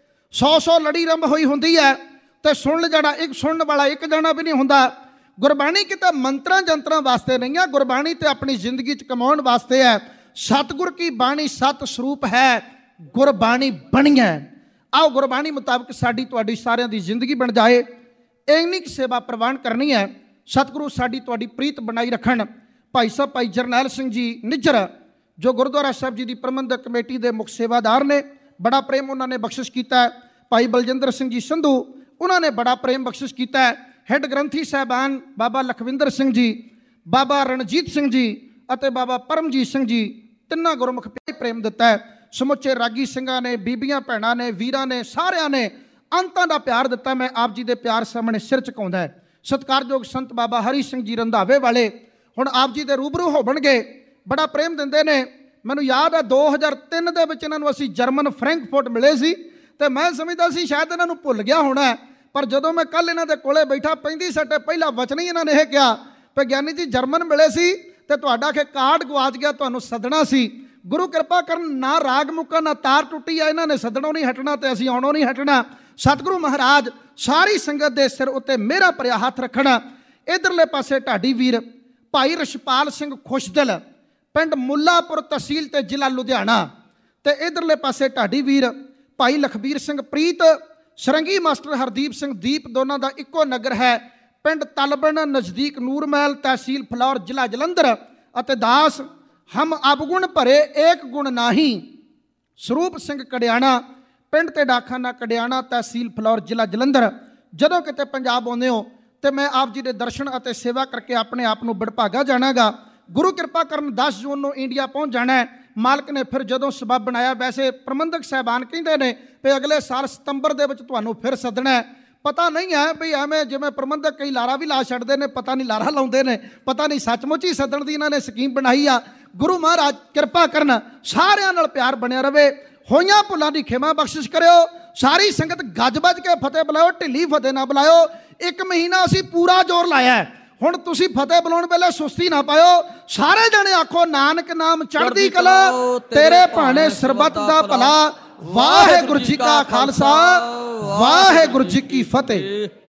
100 लड़ी रंभ होई हुंदी है ते सुणन वाला 1 जणा भी नहीं हुंदा। गुरबाणी किते मंत्रां जंत्रां वास्ते नहीं है, गुरबाणी ते अपनी जिंदगी च कमाउण वास्ते है। सतगुर की बाणी सत स्वरूप है, गुरबाणी बणी है। आओ गुरबाणी मुताबिक साडी तुहाडी सारिਆਂ ਦੀ ਜ਼ਿੰਦਗੀ बन जाए। ਇੰਨੀ ਕੁ सेवा प्रवान करनी है। सतगुरु साडी तुहाडी प्रीत बनाई रखण। भाई साहब भाई जरनैल सिंह जी निज्जर जो गुरुद्वारा साहब जी की प्रबंधक कमेटी के मुख सेवादार ने, बड़ा प्रेम उन्होंने बख्शिश किया है। भाई बलजिंदर सिंह जी संधू उन्होंने बड़ा प्रेम बख्शिश किया है। हैड ग्रंथी साहबान बाबा लखविंदर सिंह जी, बाबा रणजीत सिंह जी और बाबा परमजीत सिंह जी, तिन्ना गुरमुख प्रेम दिता है। समुचे रागी सिंघां ने, बीबियां भैणां ने, वीरां ने, सारियां ने अंतां दा प्यार दिता। मैं आप जी दे प्यार सामने सिर झुकाउंदा है। सत्कारयोग संत बाबा हरी सिंह जी रंधावे वाले हुण आप जी दे रूबरू होवणगे, बड़ा प्रेम दिंदे ने। मैनूं याद है 2003 दे विच इन्हां नूं असीं जर्मन फ्रैंकफर्ट मिले सी ते मैं समझदा सी शायद इन्हां नूं भुल गया होना है, पर जदों मैं कल इन्हां दे कोले बैठा 35 सट्टे पहला वचन ही इन्हां ने यह कहा कि ज्ञानी जी जर्मन मिले सी ते तुहाडा खे कार्ड गवाच गया, तुहानूं सदना सी। गुरु कृपा करन, ना राग मुक्का ना तार टुटी है, इन्होंने सदनों नहीं हटना तो असीं आउणों नहीं हटना। सतगुरु महाराज सारी संगत के सिर उत्ते मेरा भरिया हथ रखना। इधरले पासे ढाडी वीर भाई रछपाल सिंह खुशदिल पिंड मुल्लापुर तहसील ते जिला लुधियाना, ते इधरले पासे ढाडी वीर भाई लखबीर सिंह प्रीत सरंगी मास्टर हरदीप सिंह दीप, दोनों का इक्को नगर है पिंड तलबन नज़दीक नूरमहल तहसील फलौर जिला जलंधर। अते दास हम अवगुण भरे एक गुण नाही स्वरूप सिंह कड़ियाणा पिंड ते डाखाना कड़ियाणा तहसील फलौर जिला जलंधर। जदों किते पंजाब आउंदे हो तो मैं आप जी के दर्शन और सेवा करके अपने आप को बड़भागा जाणागा। गुरु कृपा करन 10 जून को इंडिया पहुँच जाना है। मालक ने फिर जदों सबब बनाया, वैसे प्रबंधक साहबान कहते हैं भी अगले साल सितंबर के तुहानूं फिर सदना है। पता नहीं है भी एवें जिवें प्रबंधक कई लारा भी ला छड्डदे ने, पता नहीं लारा लाउंदे ने, पता नहीं सचमुच ही सदन की इन्होंने स्कीम बनाई आ। गुरु महाराज कृपा करन सारियां नाल प्यार बनिया रवे। होइयां भुलां दी खेमा बख्शिश करियो। सारी संगत गज बज के फतेह बुलाओ, ढिली फतेह ना बुलाओ। 1 महीना असी पूरा जोर लाया है, हुण तुसीं फतेह बुलाउण वेले सुस्ती ना पाओ। सारे जने आखो नानक नाम चढ़दी कला, तेरे भाणे सरबत दा भला। वाहिगुरू जी का खालसा, वाहिगुरू जी की फतेह।